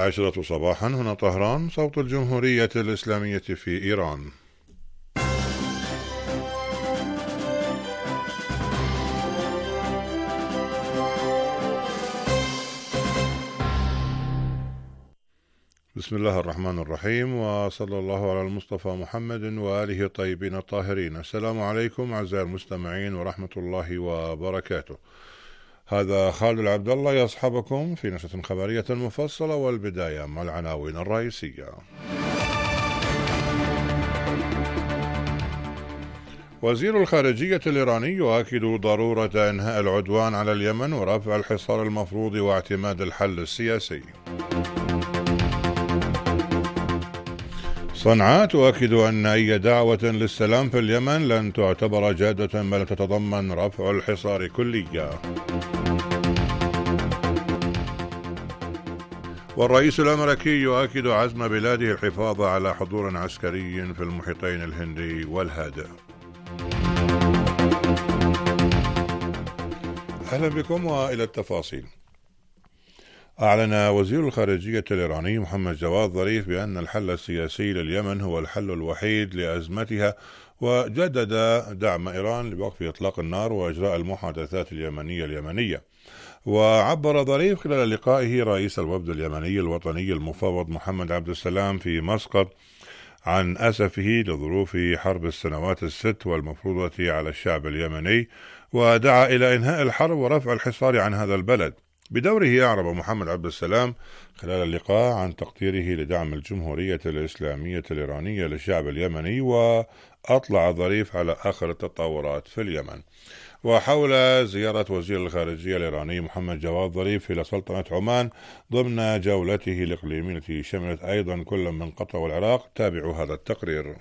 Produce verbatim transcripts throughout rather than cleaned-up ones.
العاشرة صباحا، هنا طهران، صوت الجمهورية الإسلامية في إيران. بسم الله الرحمن الرحيم، وصلى الله على المصطفى محمد وآله الطيبين الطاهرين. السلام عليكم أعزائي المستمعين ورحمة الله وبركاته. هذا خالد العبد الله يصحبكم في نشرة خبرية مفصلة، والبداية مع العناوين الرئيسية. وزير الخارجية الإيراني يؤكد ضرورة إنهاء العدوان على اليمن ورفع الحصار المفروض واعتماد الحل السياسي. صنعاء تؤكد أن أي دعوة للسلام في اليمن لن تعتبر جادة بل تتضمن رفع الحصار كليا. والرئيس الأمريكي يؤكد عزم بلاده الحفاظ على حضور عسكري في المحيطين الهندي والهادئ. أهلا بكم وإلى التفاصيل. أعلن وزير الخارجية الإيراني محمد جواد ظريف بأن الحل السياسي لليمن هو الحل الوحيد لأزمتها، وجدد دعم إيران لوقف إطلاق النار وإجراء المحادثات اليمنية اليمنية. وعبر ظريف خلال لقائه رئيس الوفد اليمني الوطني المفوض محمد عبد السلام في مسقط عن أسفه لظروف حرب السنوات الست والمفروضة على الشعب اليمني، ودعا إلى إنهاء الحرب ورفع الحصار عن هذا البلد. بدوره أعرب محمد عبد السلام خلال اللقاء عن تقديره لدعم الجمهورية الإسلامية الإيرانية للشعب اليمني، وأطلع ظريف على آخر التطورات في اليمن. وحول زيارة وزير الخارجية الإيراني محمد جواد ظريف إلى سلطنة عمان ضمن جولته الإقليمية التي شملت أيضا كل من قطر والعراق، تابعوا هذا التقرير.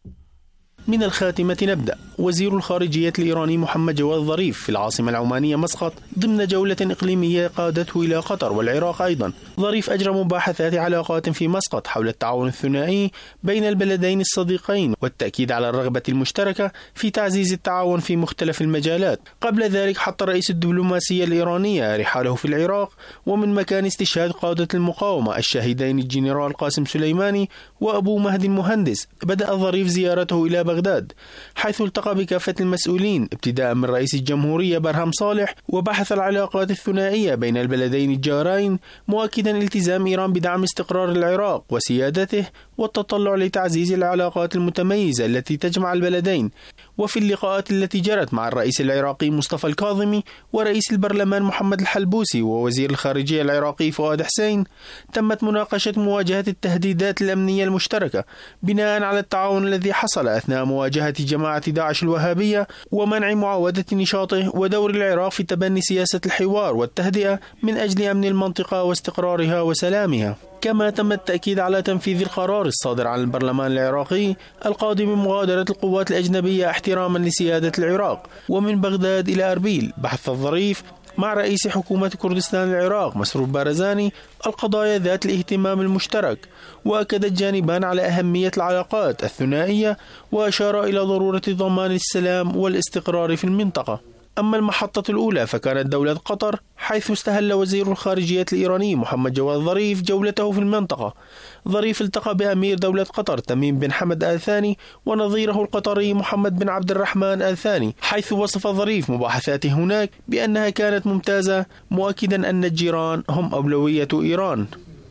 من الخاتمة نبدأ. وزير الخارجية الإيراني محمد جواد ظريف في العاصمة العمانية مسقط ضمن جولة إقليمية قادته إلى قطر والعراق أيضا. ظريف أجرى مباحثات علاقات في مسقط حول التعاون الثنائي بين البلدين الصديقين والتأكيد على الرغبة المشتركة في تعزيز التعاون في مختلف المجالات. قبل ذلك حط رئيس الدبلوماسية الإيرانية رحاله في العراق، ومن مكان استشهاد قادة المقاومة الشهيدين الجنرال قاسم سليماني وأبو مهدي المهندس بدأ ظريف زيارته إلى بغداد، حيث التقى بكافة المسؤولين ابتداء من رئيس الجمهورية برهم صالح، وبحث العلاقات الثنائية بين البلدين الجارين، مؤكدا التزام إيران بدعم استقرار العراق وسيادته والتطلع لتعزيز العلاقات المتميزة التي تجمع البلدين. وفي اللقاءات التي جرت مع الرئيس العراقي مصطفى الكاظمي ورئيس البرلمان محمد الحلبوسي ووزير الخارجية العراقي فؤاد حسين، تمت مناقشة مواجهة التهديدات الأمنية المشتركة بناء على التعاون الذي حصل أثناء مواجهة جماعة داعش الوهابية ومنع معاودة نشاطه، ودور العراق في تبني سياسة الحوار والتهدئة من أجل أمن المنطقة واستقرارها وسلامها. كما تم التأكيد على تنفيذ القرار الصادر عن البرلمان العراقي القادم بمغادرة القوات الأجنبية احتراما لسيادة العراق. ومن بغداد إلى أربيل بحث الظريف مع رئيس حكومة كردستان العراق مسرور بارزاني القضايا ذات الاهتمام المشترك، وأكد الجانبان على أهمية العلاقات الثنائية، وأشار إلى ضرورة ضمان السلام والاستقرار في المنطقة. أما المحطة الأولى فكانت دولة قطر، حيث استهل وزير الخارجية الإيراني محمد جواد ظريف جولته في المنطقة. ظريف التقى بأمير دولة قطر تميم بن حمد آل ثاني ونظيره القطري محمد بن عبد الرحمن آل ثاني، حيث وصف ظريف مباحثاته هناك بأنها كانت ممتازة، مؤكدا أن الجيران هم أولوية إيران.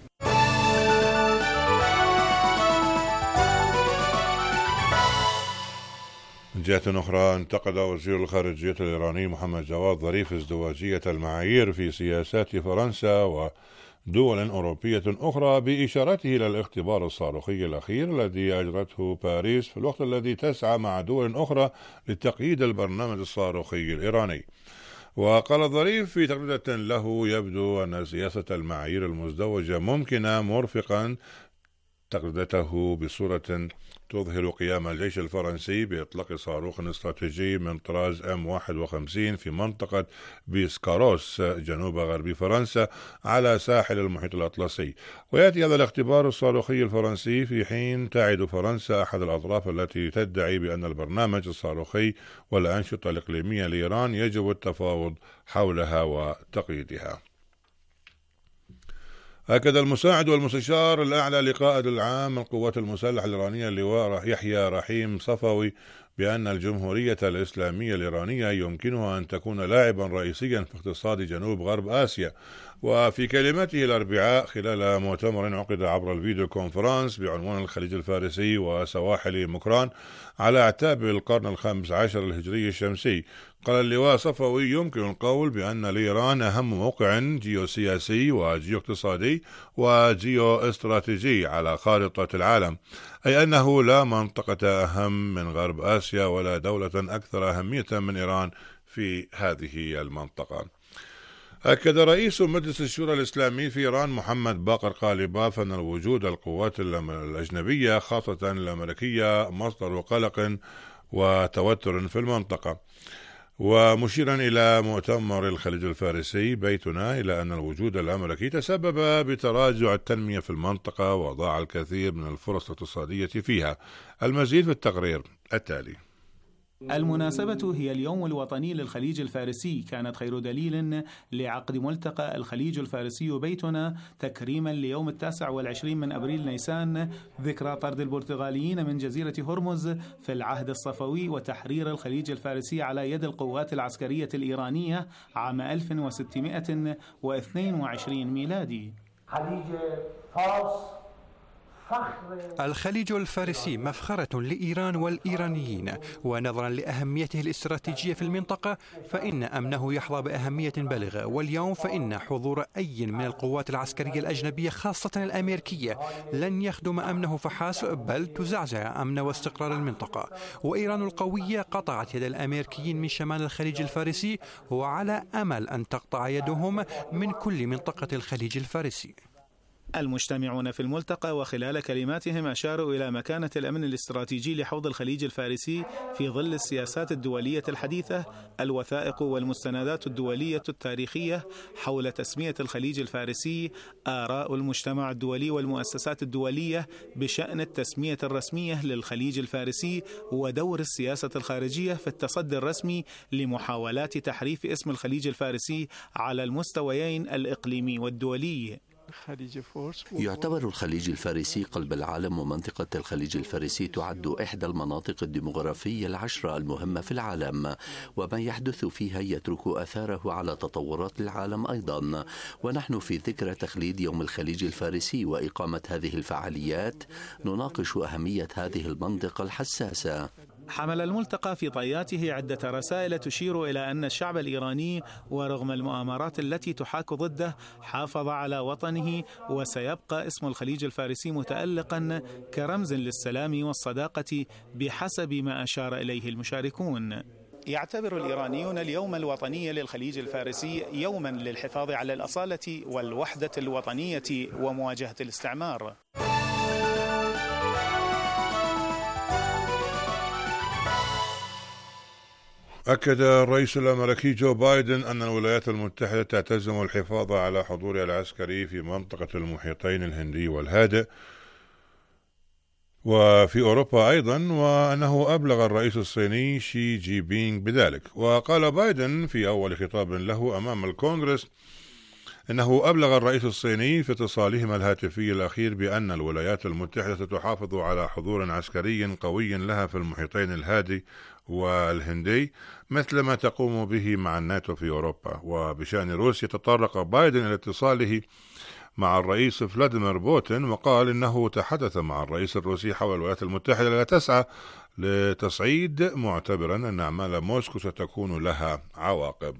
من جهة أخرى، انتقد وزير الخارجية الإيراني محمد جواد ظريف ازدواجية المعايير في سياسات فرنسا ودول أوروبية أخرى، بإشارته إلى الاختبار الصاروخي الأخير الذي أجرته باريس في الوقت الذي تسعى مع دول أخرى لتقييد البرنامج الصاروخي الإيراني. وقال الظريف في تغريدة له: يبدو أن سياسة المعايير المزدوجة ممكنة، مرفقا تغريدته بصورة تظهر قيام الجيش الفرنسي بإطلاق صاروخ استراتيجي من طراز إم واحد وخمسين في منطقة بيسكاروس جنوب غرب فرنسا على ساحل المحيط الأطلسي. ويأتي هذا الاختبار الصاروخي الفرنسي في حين تعد فرنسا أحد الأطراف التي تدعي بأن البرنامج الصاروخي والأنشطة الإقليمية لإيران يجب التفاوض حولها وتقييدها. أكد المساعد والمستشار الأعلى لقائد العام القوات المسلحة الإيرانية اللواء يحيى رحيم صفوي بأن الجمهورية الإسلامية الإيرانية يمكنها أن تكون لاعبا رئيسيا في اقتصاد جنوب غرب آسيا. وفي كلمته الأربعاء خلال مؤتمر عقد عبر الفيديو كونفرنس بعنوان الخليج الفارسي وسواحل مكران على أعتاب القرن الخامس عشر الهجري الشمسي، قال اللواء صفوي: يمكن القول بأن لإيران أهم موقع جيوسياسي وجيو اقتصادي وجيو استراتيجي على خارطة العالم، أي أنه لا منطقة أهم من غرب آسيا ولا دولة أكثر أهمية من إيران في هذه المنطقة. أكد رئيس مجلس الشورى الإسلامي في إيران محمد باقر قالباف أن وجود القوات الأجنبية خاصة الأمريكية مصدر قلق وتوتر في المنطقة، ومشيرا إلى مؤتمر الخليج الفارسي بيتنا إلى أن الوجود الأمريكي تسبب بتراجع التنمية في المنطقة وضاع الكثير من الفرص الاقتصادية فيها. المزيد في التقرير التالي. المناسبة هي اليوم الوطني للخليج الفارسي، كانت خير دليل لعقد ملتقى الخليج الفارسي بيتنا تكريما ليوم التاسع والعشرين من أبريل نيسان، ذكرى طرد البرتغاليين من جزيرة هرمز في العهد الصفوي وتحرير الخليج الفارسي على يد القوات العسكرية الإيرانية عام ألف وستمائة واثنين وعشرين ميلادي. خليج فارس الخليج الفارسي مفخرة لإيران والإيرانيين، ونظرا لأهميته الاستراتيجية في المنطقة فإن أمنه يحظى بأهمية بالغة. واليوم فإن حضور أي من القوات العسكرية الأجنبية خاصة الأمريكية لن يخدم أمنه فحسب، بل تزعزع أمن واستقرار المنطقة. وإيران القوية قطعت يد الأمريكيين من شمال الخليج الفارسي، وعلى أمل أن تقطع يدهم من كل منطقة الخليج الفارسي. المجتمعون في الملتقى وخلال كلماتهم أشاروا إلى مكانة الأمن الاستراتيجي لحوض الخليج الفارسي في ظل السياسات الدولية الحديثة، الوثائق والمستندات الدولية التاريخية حول تسمية الخليج الفارسي، آراء المجتمع الدولي والمؤسسات الدولية بشأن التسمية الرسمية للخليج الفارسي، ودور السياسة الخارجية في التصدي الرسمي لمحاولات تحريف اسم الخليج الفارسي على المستويين الإقليمي والدولي. يعتبر الخليج الفارسي قلب العالم، ومنطقة الخليج الفارسي تعد إحدى المناطق الديمغرافية العشرة المهمة في العالم، وما يحدث فيها يترك أثاره على تطورات العالم أيضا. ونحن في ذكرى تخليد يوم الخليج الفارسي وإقامة هذه الفعاليات نناقش أهمية هذه المنطقة الحساسة. حمل الملتقى في طياته عدة رسائل تشير إلى أن الشعب الإيراني ورغم المؤامرات التي تحاك ضده حافظ على وطنه، وسيبقى اسم الخليج الفارسي متألقا كرمز للسلام والصداقة بحسب ما أشار إليه المشاركون. يعتبر الإيرانيون اليوم الوطني للخليج الفارسي يوما للحفاظ على الأصالة والوحدة الوطنية ومواجهة الاستعمار. أكد الرئيس الأمريكي جو بايدن أن الولايات المتحدة تعتزم الحفاظ على حضورها العسكري في منطقة المحيطين الهندي والهادئ وفي أوروبا أيضا، وأنه أبلغ الرئيس الصيني شي جي بينغ بذلك. وقال بايدن في أول خطاب له أمام الكونغرس إنه أبلغ الرئيس الصيني في اتصالهما الهاتفي الأخير بأن الولايات المتحدة تحافظ على حضور عسكري قوي لها في المحيطين الهادي والهندي مثل ما تقوم به مع الناتو في أوروبا. وبشأن روسيا تطرق بايدن إلى اتصاله مع الرئيس فلاديمير بوتين، وقال إنه تحدث مع الرئيس الروسي حول الولايات المتحدة لا تسعى لتصعيد، معتبرا أن أعمال موسكو ستكون لها عواقب.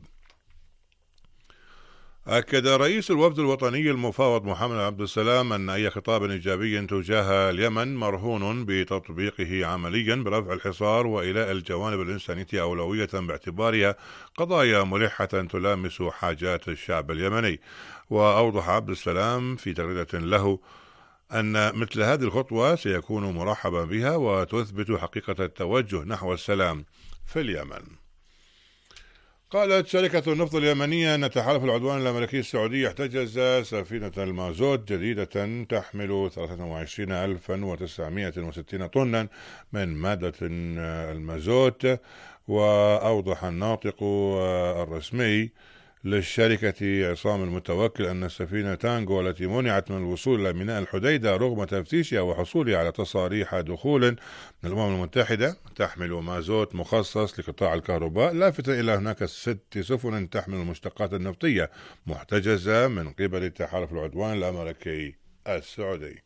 أكد رئيس الوفد الوطني المفاوض محمد عبد السلام أن أي خطاب إيجابي تجاه اليمن مرهون بتطبيقه عمليا برفع الحصار وإيلاء الجوانب الإنسانية أولوية باعتبارها قضايا ملحة تلامس حاجات الشعب اليمني. وأوضح عبد السلام في تغريدة له أن مثل هذه الخطوة سيكون مرحبا بها وتثبت حقيقة التوجه نحو السلام في اليمن. قالت شركة النفط اليمنية أن تحالف العدوان الأمريكي السعودي احتجز سفينة المازوت جديدة تحمل ثلاثة وعشرين ألفا وتسعمائة وستين طنا من مادة المازوت. وأوضح الناطق الرسمي للشركة عصام المتوكل أن السفينة تانغو التي منعت من الوصول إلى ميناء الحديدة رغم تفتيشها وحصولها على تصاريح دخول من الأمم المتحدة تحمل مازوت مخصص لقطاع الكهرباء، لافتا إلى هناك ست سفن تحمل المشتقات النفطية محتجزة من قبل تحالف العدوان الأمريكي السعودي.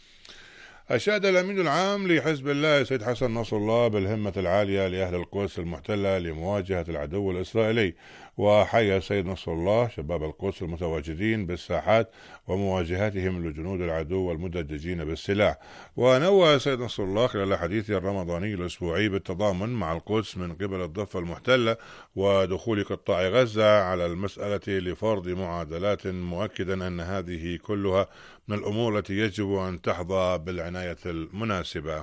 أشاد الأمين العام لحزب الله سيد حسن نصر الله بالهمة العالية لأهل القدس المحتلة لمواجهة العدو الإسرائيلي، وحيا سيد نصر الله شباب القدس المتواجدين بالساحات ومواجهتهم لجنود العدو المدججين بالسلاح. ونوه سيد نصر الله خلال حديثه الرمضاني الأسبوعي بالتضامن مع القدس من قبل الضفة المحتلة ودخول قطاع غزة على المسألة لفرض معادلات، مؤكدا أن هذه كلها من الأمور التي يجب أن تحظى بالعناية المناسبة.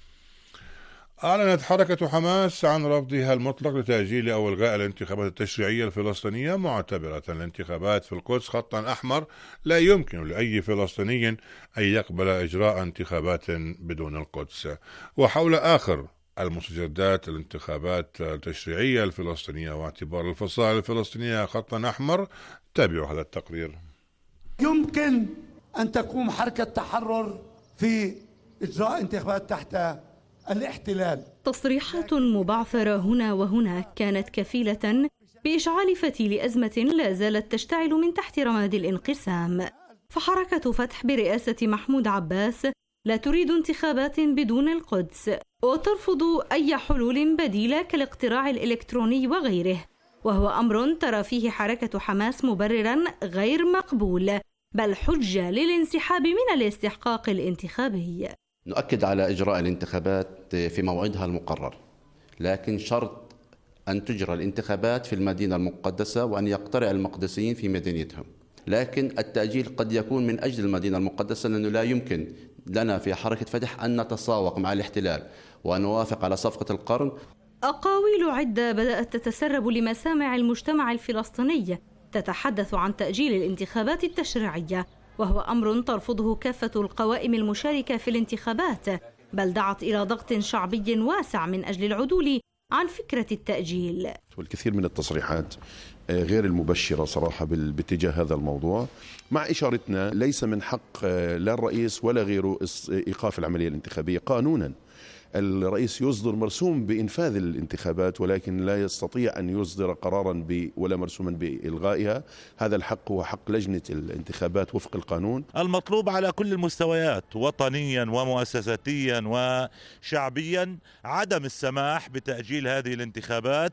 أعلنت حركة حماس عن رفضها المطلق لتأجيل أو إلغاء الانتخابات التشريعية الفلسطينية، معتبرة الانتخابات في القدس خطا أحمر لا يمكن لأي فلسطيني أن يقبل إجراء انتخابات بدون القدس. وحول آخر المستجدات الانتخابات التشريعية الفلسطينية واعتبار الفصائل الفلسطينية خطا أحمر، تابعوا هذا التقرير. يمكن أن تقوم حركة تحرر في إجراء انتخابات تحت الاحتلال. تصريحات مبعثرة هنا وهناك كانت كفيلة بإشعال فتيل أزمة لا زالت تشتعل من تحت رماد الانقسام. فحركة فتح برئاسة محمود عباس لا تريد انتخابات بدون القدس، وترفض أي حلول بديلة كالاقتراع الإلكتروني وغيره، وهو أمر ترى فيه حركة حماس مبررا غير مقبول، بل حجة للانسحاب من الاستحقاق الانتخابي. نؤكد على إجراء الانتخابات في موعدها المقرر، لكن شرط أن تجرى الانتخابات في المدينة المقدسة وأن يقترع المقدسيين في مدينتهم. لكن التأجيل قد يكون من أجل المدينة المقدسة، لأنه لا يمكن لنا في حركة فتح أن نتساوق مع الاحتلال وأن نوافق على صفقة القرن. أقاويل عدة بدأت تتسرب لمسامع المجتمع الفلسطيني تتحدث عن تأجيل الانتخابات التشريعية، وهو أمر ترفضه كافة القوائم المشاركة في الانتخابات، بل دعت إلى ضغط شعبي واسع من أجل العدول عن فكرة التأجيل. والكثير من التصريحات غير المبشرة صراحة باتجاه هذا الموضوع، مع إشارتنا ليس من حق لا الرئيس ولا غيره إيقاف العملية الانتخابية قانونا. الرئيس يصدر مرسوم بإنفاذ الانتخابات، ولكن لا يستطيع أن يصدر قرارا ب ولا مرسوما بإلغائها. هذا الحق هو حق لجنة الانتخابات وفق القانون. المطلوب على كل المستويات وطنيا ومؤسساتيا وشعبيا عدم السماح بتأجيل هذه الانتخابات،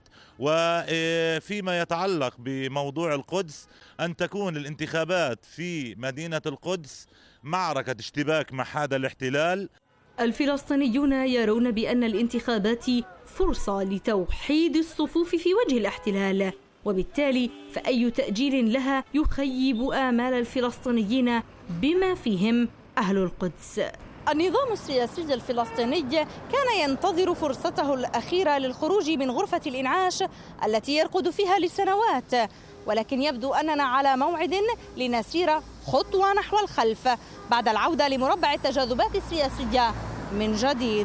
وفيما يتعلق بموضوع القدس أن تكون الانتخابات في مدينة القدس معركة اشتباك مع هذا الاحتلال. الفلسطينيون يرون بأن الانتخابات فرصة لتوحيد الصفوف في وجه الاحتلال، وبالتالي فأي تأجيل لها يخيب آمال الفلسطينيين بما فيهم أهل القدس. النظام السياسي الفلسطيني كان ينتظر فرصته الأخيرة للخروج من غرفة الإنعاش التي يرقد فيها لسنوات، ولكن يبدو أننا على موعد لنسير خطوة نحو الخلف بعد العودة لمربع التجاذبات السياسية من جديد.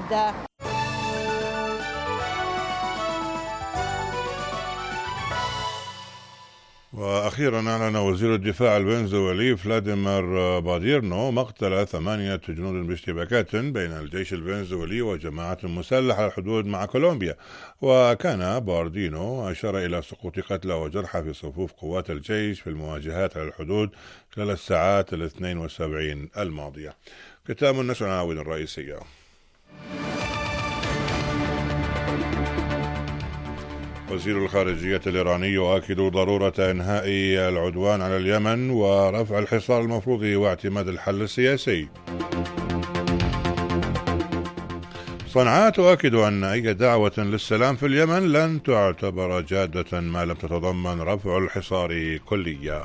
وأخيرا أعلن وزير الدفاع الفنزويلي فلاديمير باديرنو مقتل ثمانية جنود باشتباكات بين الجيش الفنزويلي وجماعات مسلحة على الحدود مع كولومبيا. وكان باردينو أشار إلى سقوط قتلى وجرحى في صفوف قوات الجيش في المواجهات على الحدود خلال الساعات الاثنين وسبعين الماضية. ختام النشر العناوين الرئيسية. وزير الخارجية الإيراني يؤكد ضرورة إنهاء العدوان على اليمن ورفع الحصار المفروض واعتماد الحل السياسي. صنعاء تؤكد أن أي دعوة للسلام في اليمن لن تعتبر جادة ما لم تتضمن رفع الحصار كليا.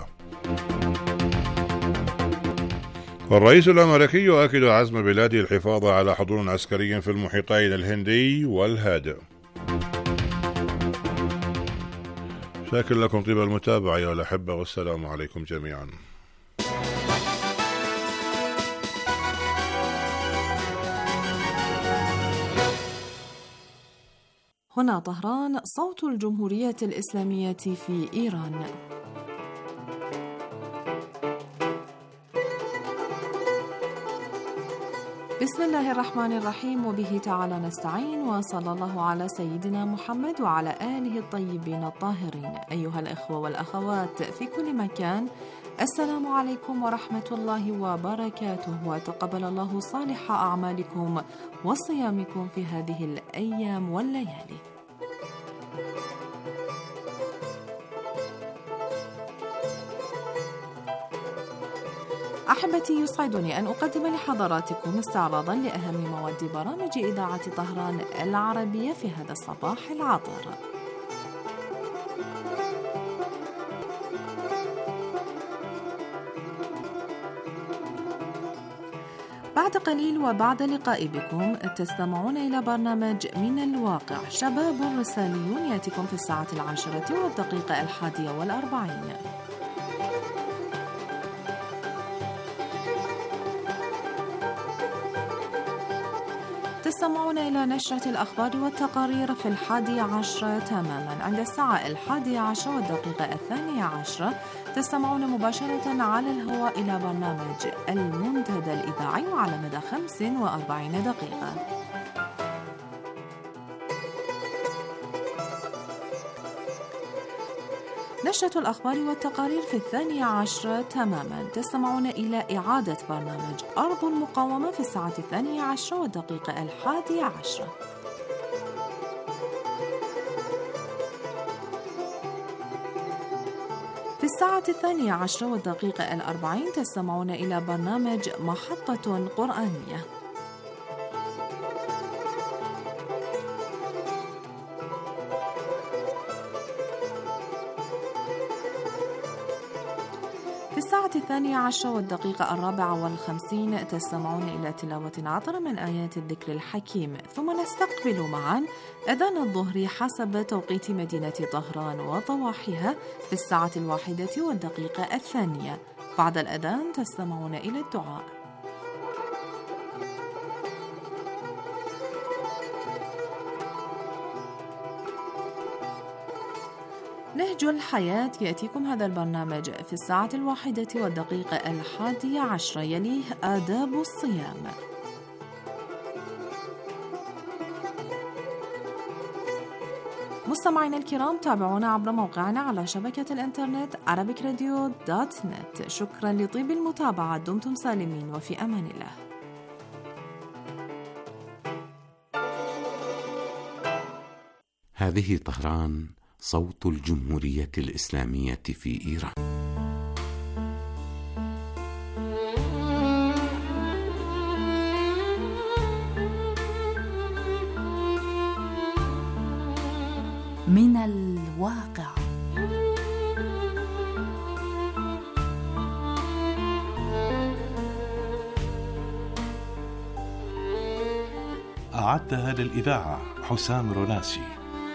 والرئيس الأمريكي يؤكد عزم بلاده الحفاظ على حضور عسكري في المحيطين الهندي والهادئ. شاكر لكم طيب المتابعة يا الأحبة، والسلام عليكم جميعا. هنا طهران، صوت الجمهورية الإسلامية في إيران. بسم الله الرحمن الرحيم، وبه تعالى نستعين، وصلى الله على سيدنا محمد وعلى آله الطيبين الطاهرين. أيها الأخوة والأخوات في كل مكان، السلام عليكم ورحمة الله وبركاته، وتقبل الله صالح أعمالكم وصيامكم في هذه الأيام والليالي. أحبتي، يسعدني أن أقدم لحضراتكم استعراضا لأهم مواد برامج إذاعة طهران العربية في هذا الصباح العطر. بعد قليل وبعد لقاء بكم تستمعون إلى برنامج من الواقع، شباب رساليون، يأتيكم في الساعة العاشرة والدقيقة الحادية والأربعين. تستمعون إلى نشرة الأخبار والتقارير في الحادية عشرة تماما. عند الساعة الحادية عشرة والدقيقة الثانية عشرة تستمعون مباشرة على الهواء إلى برنامج المنتدى الإذاعي على مدى خمس وأربعين دقيقة. نشرة الأخبار والتقارير في الثانية عشرة تماما. تستمعون إلى إعادة برنامج أرض المقاومة في الساعة الثانية عشرة والدقيقة الحادية عشرة. في الساعة الثانية عشرة والدقيقة الأربعين تستمعون إلى برنامج محطة قرآنية. في الساعة الثانية عشرة والدقيقة الرابعة والخمسين تستمعون إلى تلاوة عطرة من آيات الذكر الحكيم، ثم نستقبل معا أذان الظهر حسب توقيت مدينة طهران وضواحيها في الساعة الواحدة والدقيقة الثانية. بعد الأذان تستمعون إلى الدعاء. نهج الحياة، يأتيكم هذا البرنامج في الساعة الواحدة والدقيقة الحادية عشرة، يليه آداب الصيام. مستمعينا الكرام، تابعونا عبر موقعنا على شبكة الإنترنت arabic radio دوت net. شكرا لطيب المتابعة، دمتم سالمين وفي أمان الله. هذه طهران، صوت الجمهورية الإسلامية في إيران. من الواقع. أعدها للإذاعة حسام روناسي.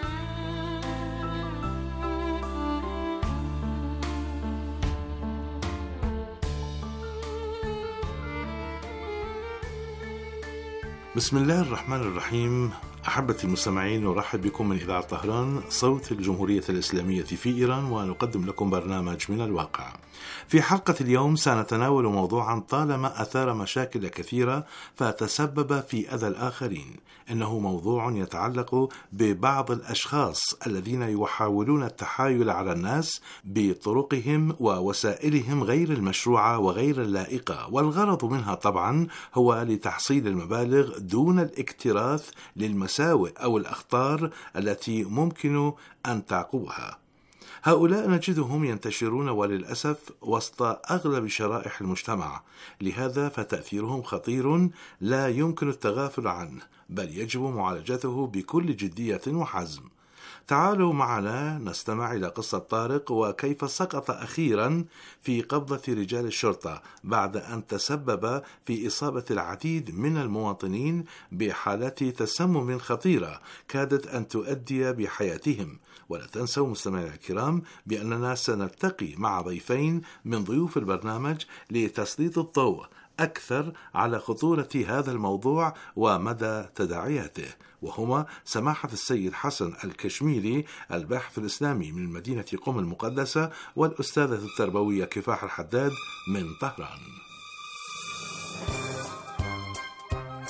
بسم الله الرحمن الرحيم. أحبتي المستمعين، نرحب بكم من إذاعة طهران، صوت الجمهورية الإسلامية في إيران، ونقدم لكم برنامج من الواقع. في حلقة اليوم سنتناول موضوعا طالما أثار مشاكل كثيرة فتسبب في أذى الآخرين. إنه موضوع يتعلق ببعض الأشخاص الذين يحاولون التحايل على الناس بطرقهم ووسائلهم غير المشروعة وغير اللائقة، والغرض منها طبعا هو لتحصيل المبالغ دون الاكتراث للمساوئ أو الأخطار التي ممكن أن تعقبها. هؤلاء نجدهم ينتشرون وللأسف وسط أغلب شرائح المجتمع، لهذا فتأثيرهم خطير لا يمكن التغافل عنه، بل يجب معالجته بكل جدية وحزم. تعالوا معنا نستمع إلى قصة طارق وكيف سقط أخيرا في قبضة رجال الشرطة بعد أن تسبب في إصابة العديد من المواطنين بحالات تسمم خطيرة كادت أن تؤدي بحياتهم. ولا تنسوا مستمعينا الكرام بأننا سنلتقي مع ضيفين من ضيوف البرنامج لتسليط الضوء أكثر على خطورة هذا الموضوع ومدى تداعياته، وهما سماحة السيد حسن الكشميري الباحث الإسلامي من مدينة قم المقدسة، والأستاذة التربوية كفاح الحداد من طهران.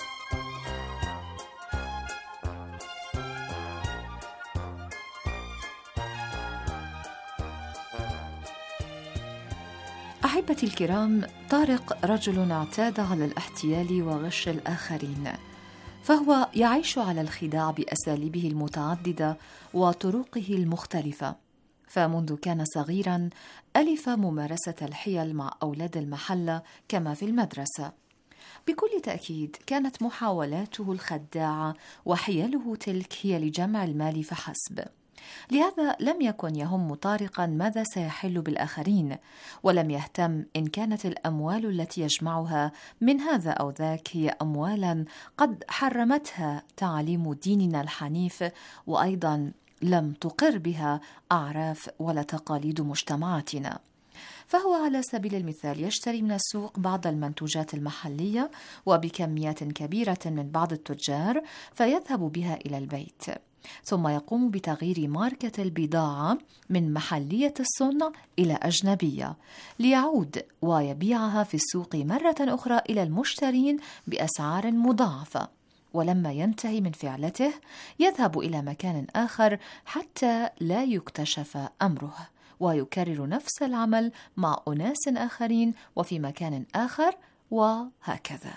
أحبتي الكرام، طارق رجل اعتاد على الاحتيال وغش الآخرين، فهو يعيش على الخداع بأساليبه المتعددة وطرقه المختلفة. فمنذ كان صغيرا ألف ممارسة الحيل مع أولاد المحلة كما في المدرسة. بكل تأكيد كانت محاولاته الخداعة وحيله تلك هي لجمع المال فحسب. لهذا لم يكن يهم طارقا ماذا سيحل بالآخرين، ولم يهتم إن كانت الأموال التي يجمعها من هذا أو ذاك هي أموالا قد حرمتها تعاليم ديننا الحنيف، وأيضا لم تقر بها أعراف ولا تقاليد مجتمعاتنا. فهو على سبيل المثال يشتري من السوق بعض المنتوجات المحلية وبكميات كبيرة من بعض التجار، فيذهب بها إلى البيت، ثم يقوم بتغيير ماركة البضاعة من محلية الصنع إلى أجنبية، ليعود ويبيعها في السوق مرة أخرى إلى المشترين بأسعار مضاعفة. ولما ينتهي من فعلته يذهب إلى مكان آخر حتى لا يكتشف أمره، ويكرر نفس العمل مع أناس آخرين وفي مكان آخر، وهكذا.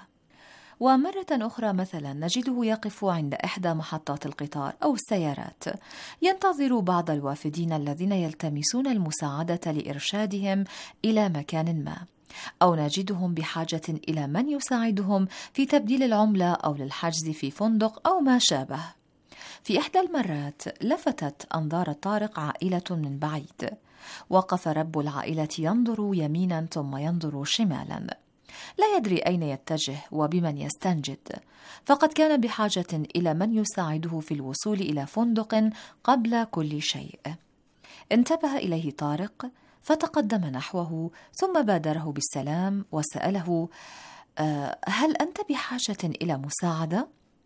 ومرة أخرى مثلا نجده يقف عند إحدى محطات القطار أو السيارات ينتظر بعض الوافدين الذين يلتمسون المساعدة لإرشادهم إلى مكان ما، أو نجدهم بحاجة إلى من يساعدهم في تبديل العملة أو للحجز في فندق أو ما شابه. في إحدى المرات لفتت أنظار طارق عائلة من بعيد، وقف رب العائلة ينظر يمينا ثم ينظر شمالا، لا يدري أين يتجه وبمن يستنجد، فقد كان بحاجة إلى من يساعده في الوصول إلى فندق قبل كل شيء. انتبه إليه طارق فتقدم نحوه، ثم بادره بالسلام وسأله: أه هل أنت بحاجة إلى مساعدة؟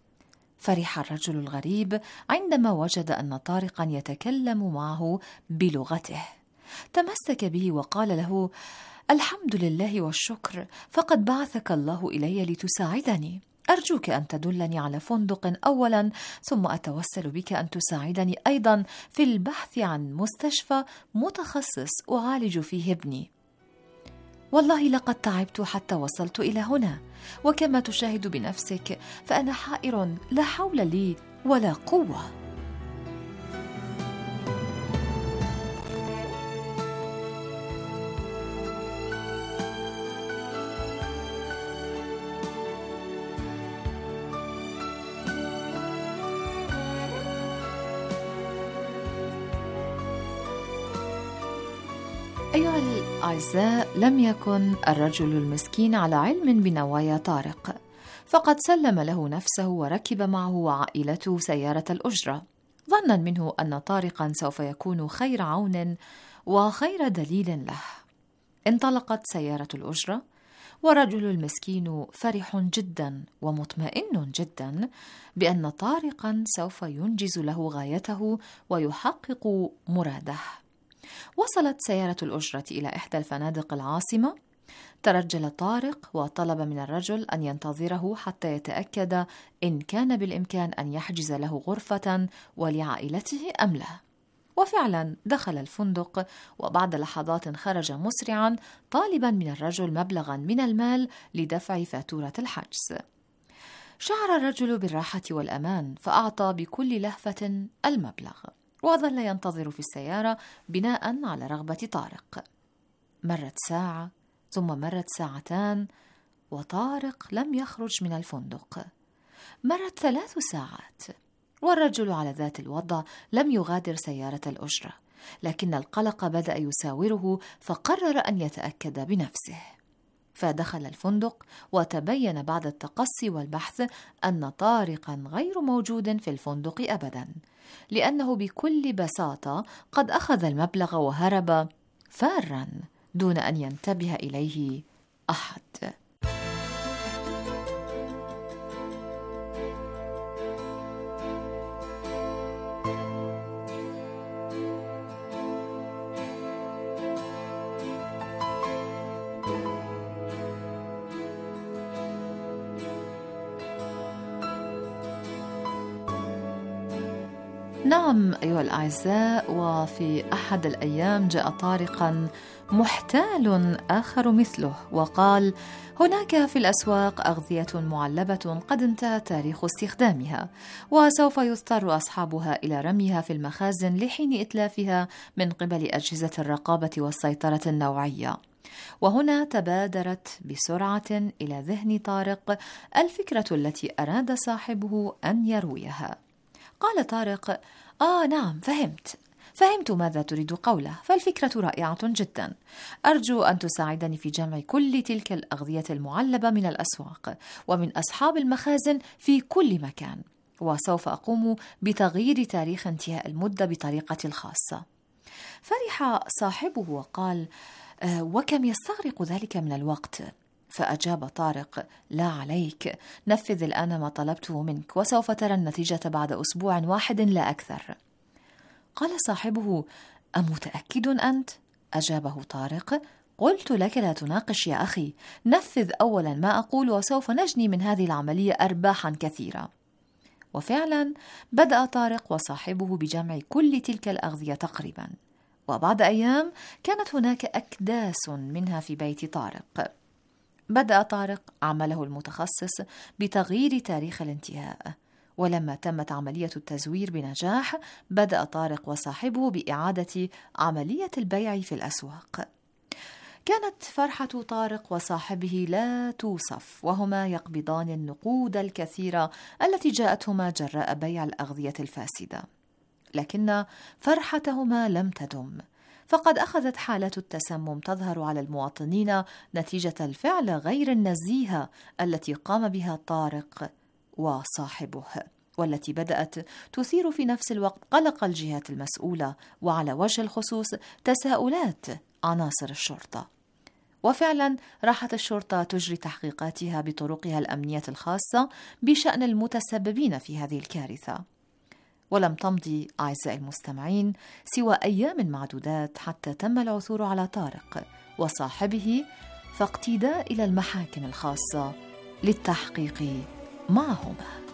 فرح الرجل الغريب عندما وجد أن طارقا يتكلم معه بلغته، تمسك به وقال له: الحمد لله والشكر، فقد بعثك الله إلي لتساعدني. أرجوك أن تدلني على فندق أولا، ثم أتوسل بك أن تساعدني أيضا في البحث عن مستشفى متخصص أعالج فيه ابني. والله لقد تعبت حتى وصلت إلى هنا، وكما تشاهد بنفسك فأنا حائر لا حول لي ولا قوة. أيها الأعزاء، لم يكن الرجل المسكين على علم بنوايا طارق، فقد سلم له نفسه وركب معه وعائلته سيارة الأجرة، ظنا منه أن طارقا سوف يكون خير عون وخير دليل له. انطلقت سيارة الأجرة، والرجل المسكين فرح جدا ومطمئن جدا بأن طارقا سوف ينجز له غايته ويحقق مراده. وصلت سيارة الأجرة إلى إحدى الفنادق العاصمة. ترجل طارق وطلب من الرجل أن ينتظره حتى يتأكد إن كان بالإمكان أن يحجز له غرفة ولعائلته أم لا. وفعلا دخل الفندق، وبعد لحظات خرج مسرعا طالبا من الرجل مبلغا من المال لدفع فاتورة الحجز. شعر الرجل بالراحة والأمان، فأعطى بكل لهفة المبلغ، وظل ينتظر في السيارة بناء على رغبة طارق. مرت ساعة، ثم مرت ساعتان، وطارق لم يخرج من الفندق. مرت ثلاث ساعات، والرجل على ذات الوضع لم يغادر سيارة الأجرة، لكن القلق بدأ يساوره، فقرر أن يتأكد بنفسه. فدخل الفندق، وتبين بعد التقصي والبحث أن طارقا غير موجود في الفندق أبدا، لأنه بكل بساطة قد أخذ المبلغ وهرب فارا دون أن ينتبه إليه أحد. نعم أيها الأعزاء، وفي أحد الأيام جاء طارقا محتال آخر مثله وقال: هناك في الأسواق أغذية معلبة قد انتهى تاريخ استخدامها، وسوف يضطر أصحابها إلى رميها في المخازن لحين إتلافها من قبل أجهزة الرقابة والسيطرة النوعية. وهنا تبادرت بسرعة إلى ذهن طارق الفكرة التي أراد صاحبه أن يرويها. قال طارق: آه نعم، فهمت فهمت ماذا تريد قوله، فالفكرة رائعة جدا. أرجو أن تساعدني في جمع كل تلك الأغذية المعلبة من الأسواق ومن أصحاب المخازن في كل مكان، وسوف أقوم بتغيير تاريخ انتهاء المدة بطريقتي الخاصة. فرح صاحبه وقال: آه وكم يستغرق ذلك من الوقت؟ فأجاب طارق: لا عليك، نفذ الآن ما طلبته منك وسوف ترى النتيجة بعد أسبوع واحد لا أكثر. قال صاحبه: أمتأكد أنت؟ أجابه طارق: قلت لك لا تناقش يا أخي، نفذ أولا ما أقول وسوف نجني من هذه العملية أرباحا كثيرة. وفعلا بدأ طارق وصاحبه بجمع كل تلك الأغذية تقريبا، وبعد أيام كانت هناك أكداس منها في بيت طارق. بدأ طارق عمله المتخصص بتغيير تاريخ الانتهاء، ولما تمت عملية التزوير بنجاح بدأ طارق وصاحبه بإعادة عملية البيع في الأسواق. كانت فرحة طارق وصاحبه لا توصف، وهما يقبضان النقود الكثيرة التي جاءتهما جراء بيع الأغذية الفاسدة. لكن فرحتهما لم تدم، فقد أخذت حالة التسمم تظهر على المواطنين نتيجة الفعل غير النزيهة التي قام بها طارق وصاحبه، والتي بدأت تثير في نفس الوقت قلق الجهات المسؤولة، وعلى وجه الخصوص تساؤلات عناصر الشرطة. وفعلا راحت الشرطة تجري تحقيقاتها بطرقها الأمنية الخاصة بشأن المتسببين في هذه الكارثة. ولم تمضي أعزائي المستمعين سوى أيام معدودات حتى تم العثور على طارق وصاحبه، فاقتيدا إلى المحاكم الخاصة للتحقيق معهما.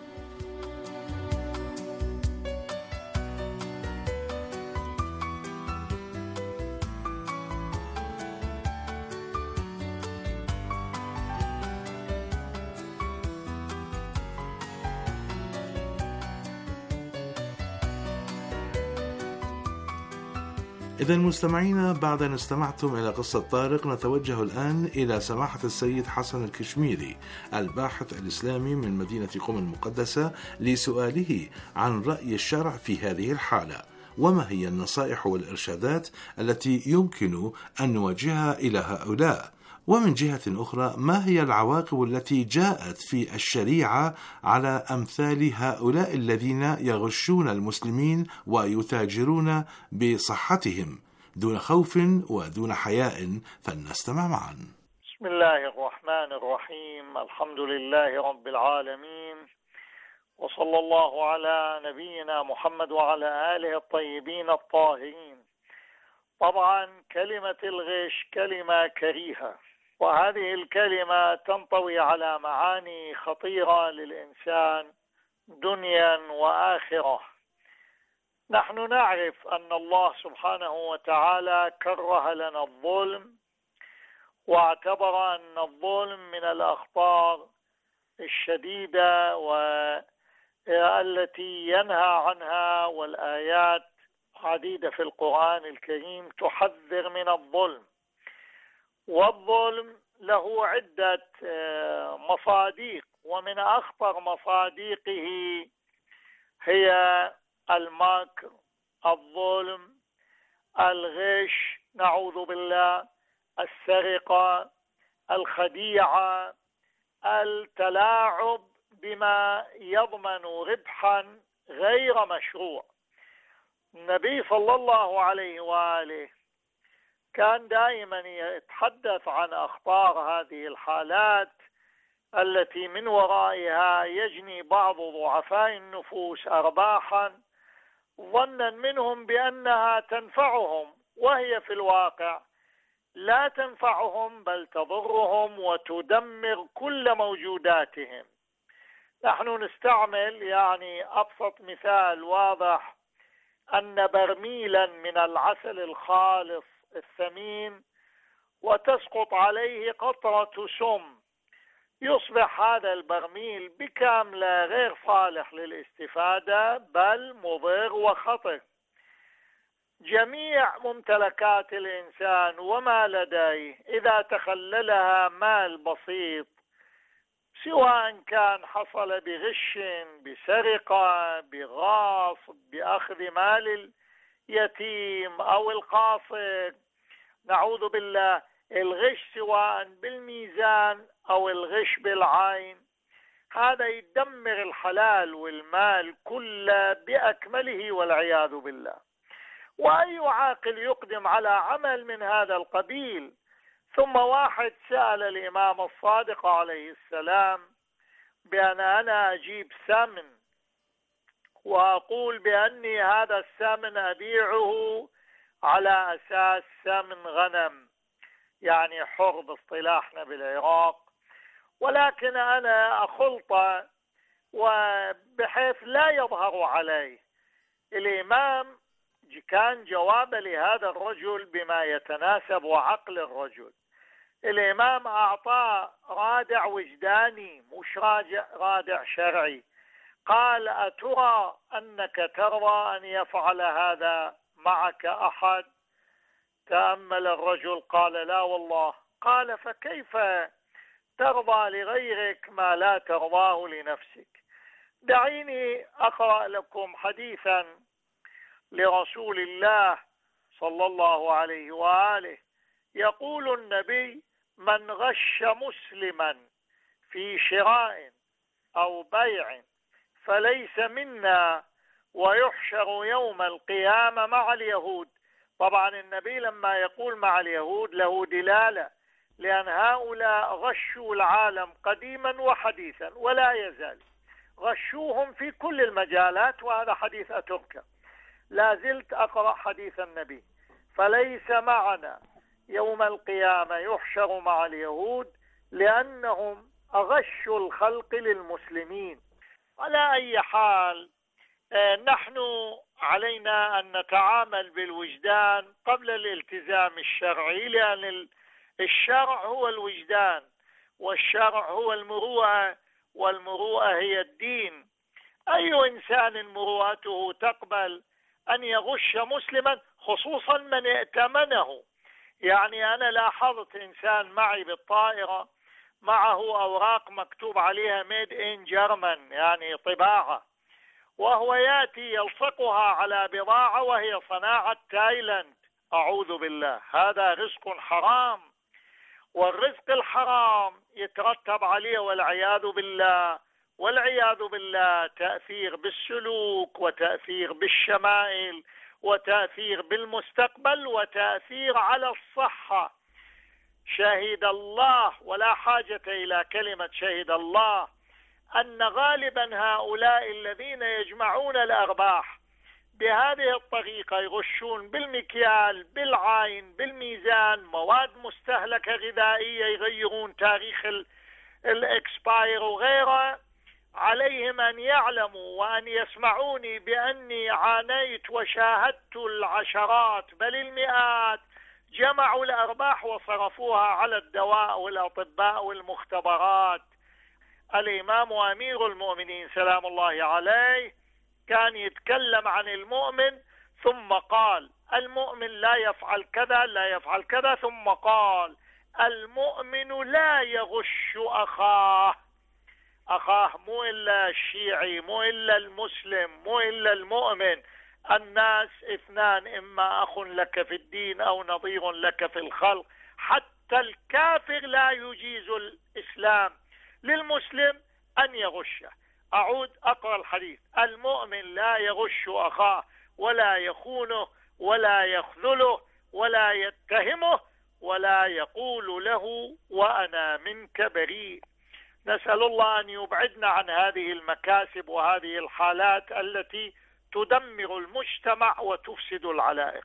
إذا مستمعينا، بعد أن استمعتم إلى قصة طارق، نتوجه الآن إلى سماحة السيد حسن الكشميري الباحث الإسلامي من مدينة قم المقدسة لسؤاله عن رأي الشرع في هذه الحالة، وما هي النصائح والإرشادات التي يمكن أن نوجهها إلى هؤلاء، ومن جهة أخرى ما هي العواقب التي جاءت في الشريعة على أمثال هؤلاء الذين يغشون المسلمين ويتاجرون بصحتهم دون خوف ودون حياء، فلنستمع معا. بسم الله الرحمن الرحيم، الحمد لله رب العالمين، وصلى الله على نبينا محمد وعلى آله الطيبين الطاهرين. طبعا كلمة الغش كلمة كريهة، وهذه الكلمة تنطوي على معاني خطيرة للإنسان دنيا وآخرة. نحن نعرف أن الله سبحانه وتعالى كره لنا الظلم، واعتبر أن الظلم من الأخطار الشديدة والتي ينهى عنها، والآيات عديدة في القرآن الكريم تحذر من الظلم. والظلم له عدة مصادق، ومن أخطر مصادقه هي المكر، الظلم، الغش، نعوذ بالله، السرقة، الخديعة، التلاعب بما يضمن ربحا غير مشروع. النبي صلى الله عليه وآله كان دائما يتحدث عن أخطار هذه الحالات التي من ورائها يجني بعض ضعفاء النفوس أرباحا ظنا منهم بأنها تنفعهم، وهي في الواقع لا تنفعهم بل تضرهم وتدمر كل موجوداتهم. نحن نستعمل يعني أبسط مثال واضح أن برميلا من العسل الخالص الثمين وتسقط عليه قطرة سم، يصبح هذا البرميل بكامله غير صالح للاستفادة بل مضر وخطر. جميع ممتلكات الإنسان وما لديه إذا تخللها مال بسيط، سواء كان حصل بغش، بسرقة، بغاصب، بأخذ مال اليتيم أو القاصر، نعوذ بالله، الغش سواء بالميزان أو الغش بالعين، هذا يدمر الحلال والمال كله بأكمله والعياذ بالله. وأي عاقل يقدم على عمل من هذا القبيل؟ ثم واحد سأل الإمام الصادق عليه السلام بأن أنا أجيب سمن وأقول بأني هذا السمن أبيعه على أساس سمن غنم، يعني حر باصطلاحنا بالعراق، ولكن أنا أخلطه وبحيث لا يظهر عليه. الإمام كان جواب لهذا الرجل بما يتناسب عقل الرجل. الإمام أعطاه رادع وجداني مش رادع شرعي. قال: أترى أنك ترضى أن يفعل هذا معك أحد؟ تأمل الرجل قال: لا والله. قال: فكيف ترضى لغيرك ما لا ترضاه لنفسك؟ دعيني أقرأ لكم حديثا لرسول الله صلى الله عليه وآله. يقول النبي: من غش مسلما في شراء أو بيع فليس منا ويحشر يوم القيامة مع اليهود. طبعا النبي لما يقول مع اليهود له دلالة، لأن هؤلاء غشوا العالم قديما وحديثا ولا يزال، غشوهم في كل المجالات، وهذا حديث أتركه. لا زلت أقرأ حديث النبي: فليس معنا يوم القيامة يحشر مع اليهود لأنهم أغشوا الخلق للمسلمين. على أي حال، نحن علينا أن نتعامل بالوجدان قبل الالتزام الشرعي، لأن الشرع هو الوجدان، والشرع هو المروءة، والمروءة هي الدين. أي إنسان مروءته تقبل أن يغش مسلما، خصوصا من ائتمنه؟ يعني أنا لاحظت إنسان معي بالطائرة معه أوراق مكتوب عليها ميد إن جيرمان، يعني طباعة، وهو يأتي يلصقها على بضاعة وهي صناعة تايلاند. أعوذ بالله، هذا رزق حرام، والرزق الحرام يترتب عليه والعياذ بالله والعياذ بالله تأثير بالسلوك، وتأثير بالشمائل، وتأثير بالمستقبل، وتأثير على الصحة. شهد الله، ولا حاجة إلى كلمة شهد الله، أن غالبا هؤلاء الذين يجمعون الأرباح بهذه الطريقة يغشون بالمكيال، بالعين، بالميزان، مواد مستهلكة غذائية، يغيرون تاريخ الإكسباير وغيره. عليهم أن يعلموا وأن يسمعوني بأني عانيت وشاهدت العشرات بل المئات جمعوا الأرباح وصرفوها على الدواء والأطباء والمختبرات. الإمام أمير المؤمنين سلام الله عليه كان يتكلم عن المؤمن، ثم قال: المؤمن لا يفعل كذا لا يفعل كذا، ثم قال: المؤمن لا يغش أخاه. أخاه مو إلا الشيعي، مو إلا المسلم، مو إلا المؤمن. الناس اثنان، إما أخ لك في الدين أو نظير لك في الخلق. حتى الكافر لا يجيز الإسلام للمسلم أن يغشه. أعود أقرأ الحديث: المؤمن لا يغش أخاه ولا يخونه ولا يخذله ولا يتهمه ولا يقول له وأنا منك بريء. نسأل الله أن يبعدنا عن هذه المكاسب وهذه الحالات التي تدمر المجتمع وتفسد العلائق.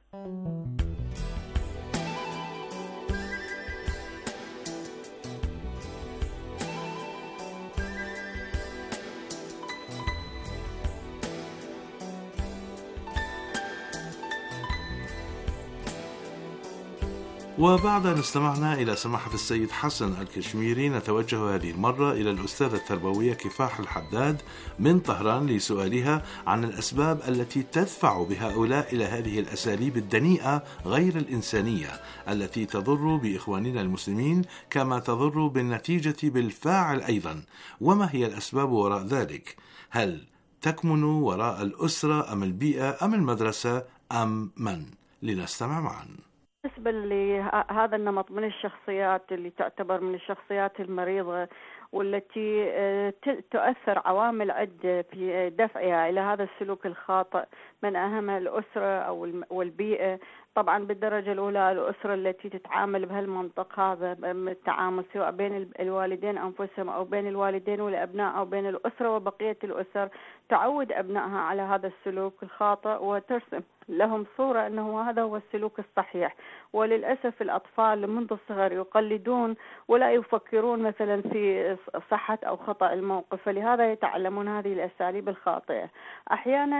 وبعد أن استمعنا إلى سماحة السيد حسن الكشميري، نتوجه هذه المرة إلى الأستاذة التربوية كفاح الحداد من طهران لسؤالها عن الأسباب التي تدفع بهؤلاء إلى هذه الأساليب الدنيئة غير الإنسانية التي تضر بإخواننا المسلمين كما تضر بالنتيجة بالفاعل أيضا، وما هي الأسباب وراء ذلك؟ هل تكمن وراء الأسرة أم البيئة أم المدرسة أم من؟ لنستمع معا. بالنسبة لهذا النمط من الشخصيات اللي تعتبر من الشخصيات المريضة والتي تؤثر عوامل عدة في دفعها إلى هذا السلوك الخاطئ، من أهمها الأسرة أو والبيئة. طبعا بالدرجة الأولى الأسرة التي تتعامل بهالمنطق هذا، التعامل سواء بين الوالدين أنفسهم أو بين الوالدين والأبناء أو بين الأسرة وبقية الأسر، تعود أبنائها على هذا السلوك الخاطئ وترسم لهم صورة أنه هذا هو السلوك الصحيح. وللأسف الأطفال منذ الصغر يقلدون ولا يفكرون مثلا في صحة أو خطأ الموقف، فلهذا يتعلمون هذه الأساليب الخاطئة. أحيانا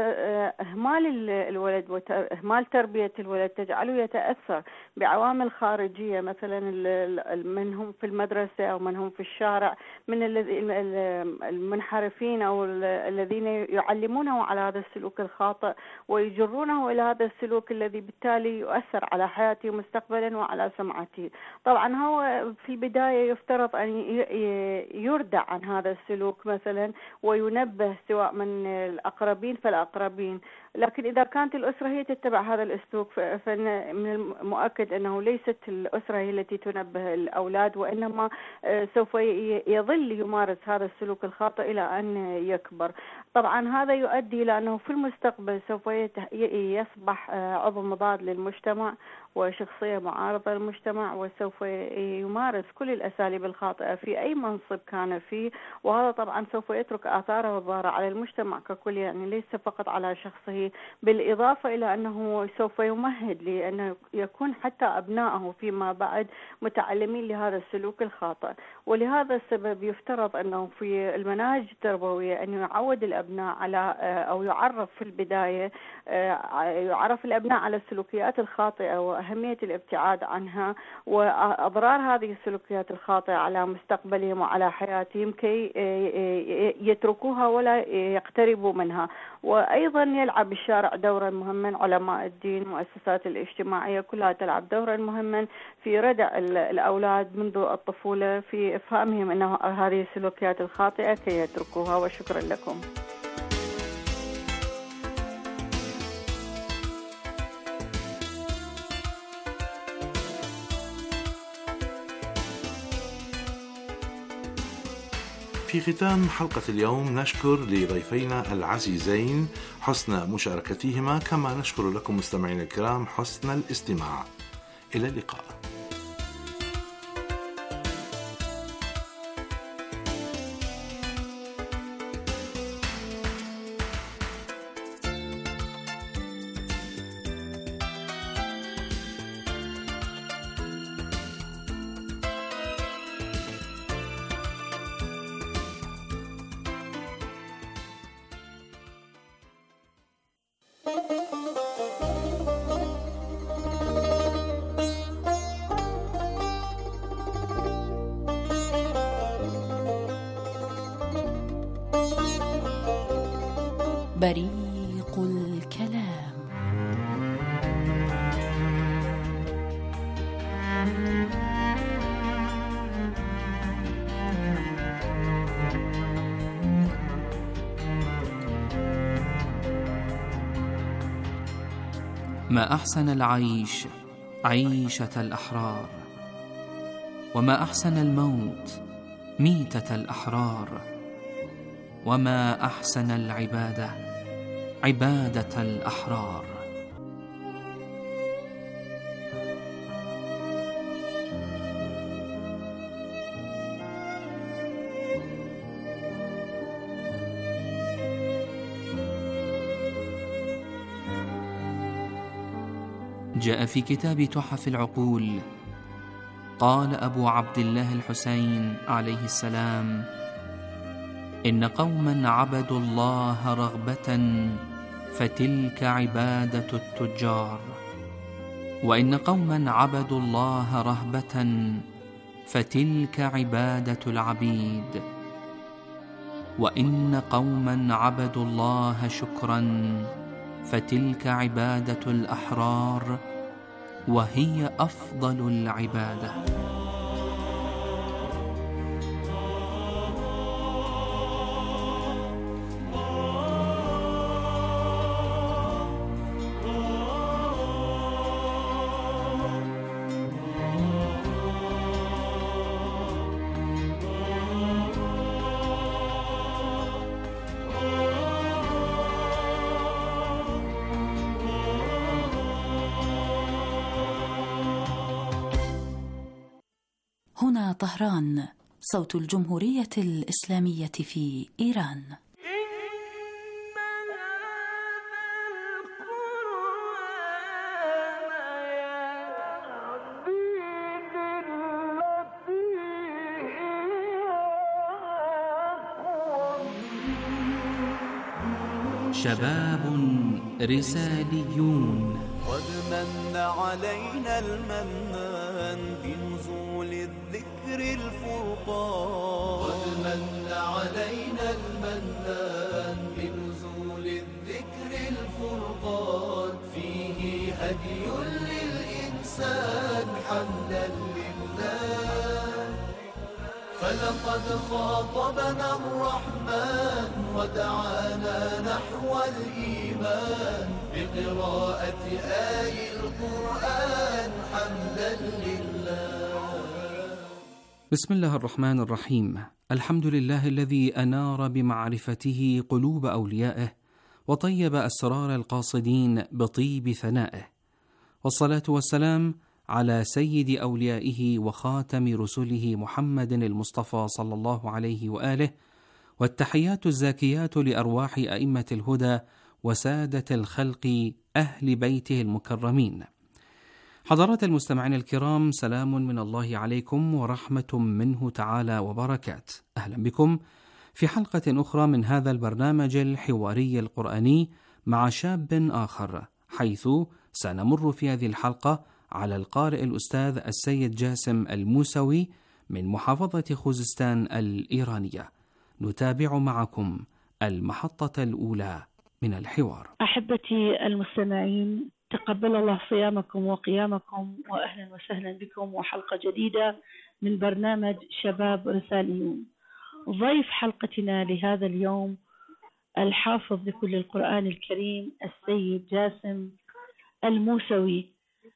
إهمال الولد وإهمال تربية الولد تجعله يتأثر بعوامل خارجية، مثلا من هم في المدرسة أو من هم في الشارع من المنحرفين أو الذين يعلمونه على هذا السلوك الخاطئ ويجرونه إلى هذا السلوك الذي بالتالي يؤثر على حياته مستقبلا وعلى سمعته. طبعا هو في البداية يفترض أن يردع عن هذا السلوك مثلا وينبه سواء من الأقربين فالأقربين، لكن إذا كانت الأسرة هي تتبع هذا الأسلوب فمن المؤكد أنه ليست الأسرة هي التي تنبه الأولاد، وإنما سوف يظل يمارس هذا السلوك الخاطئ إلى أن يكبر. طبعا هذا يؤدي إلى أنه في المستقبل سوف يصبح عضو مضاد للمجتمع وشخصية معارضة للمجتمع، وسوف يمارس كل الأساليب الخاطئة في أي منصب كان فيه، وهذا طبعا سوف يترك آثاره الضارة على المجتمع ككل، يعني ليس فقط على شخصه، بالإضافة إلى أنه سوف يمهد لأنه يكون حتى أبنائه فيما بعد متعلمين لهذا السلوك الخاطئ. ولهذا السبب يفترض أنه في المناهج التربوية أن يعود الأبناء على أو يعرف في البداية يعرف الأبناء على السلوكيات الخاطئة وأهمية الابتعاد عنها وأضرار هذه السلوكيات الخاطئة على مستقبلهم وعلى حياتهم كي يتركوها ولا يقتربوا منها. وأيضا يلعب الشارع دورا مهما، علماء الدين، المؤسسات الاجتماعية كلها تلعب دورا مهما في ردع الأولاد منذ الطفولة في إفهامهم أن هذه السلوكيات الخاطئة كي يتركوها. وشكرا لكم. في ختام حلقة اليوم نشكر لضيفينا العزيزين حسن مشاركتهما، كما نشكر لكم مستمعين الكرام حسن الاستماع. إلى اللقاء. بريق الكلام. ما أحسن العيش عيشة الأحرار، وما أحسن الموت ميتة الأحرار، وما أحسن العبادة عبادة الأحرار. جاء في كتاب تحف العقول، قال أبو عبد الله الحسين عليه السلام: إن قوما عبدوا الله رغبة فتلك عبادة التجار، وإن قوما عبدوا الله رهبة فتلك عبادة العبيد، وإن قوما عبدوا الله شكرا فتلك عبادة الأحرار، وهي أفضل العبادة. هنا طهران، صوت الجمهورية الإسلامية في إيران. شباب رساليون. قد من علينا المنان بنزول الذكر الفرقان، قد من علينا المنان بنزول الذكر الفرقان، فيه هدي للإنسان حمدا لله، فلقد خاطبنا الرحمن ودعانا نحو الإيمان بقراءة آي القرآن حمدا لله. بسم الله الرحمن الرحيم. الحمد لله الذي أنار بمعرفته قلوب أوليائه وطيب أسرار القاصدين بطيب ثنائه، والصلاة والسلام على سيد أوليائه وخاتم رسله محمد المصطفى صلى الله عليه وآله، والتحيات الزاكيات لأرواح أئمة الهدى وسادة الخلق أهل بيته المكرمين. حضرات المستمعين الكرام، سلام من الله عليكم ورحمة منه تعالى وبركات. أهلا بكم في حلقة أخرى من هذا البرنامج الحواري القرآني مع شاب آخر، حيث سنمر في هذه الحلقة على القارئ الأستاذ السيد جاسم الموسوي من محافظة خوزستان الإيرانية. نتابع معكم المحطة الأولى من الحوار. أحبتي المستمعين، تقبل الله صيامكم وقيامكم، وأهلا وسهلا بكم وحلقة جديدة من برنامج شباب رساليون. ضيف حلقتنا لهذا اليوم الحافظ لكل القرآن الكريم السيد جاسم الموسوي،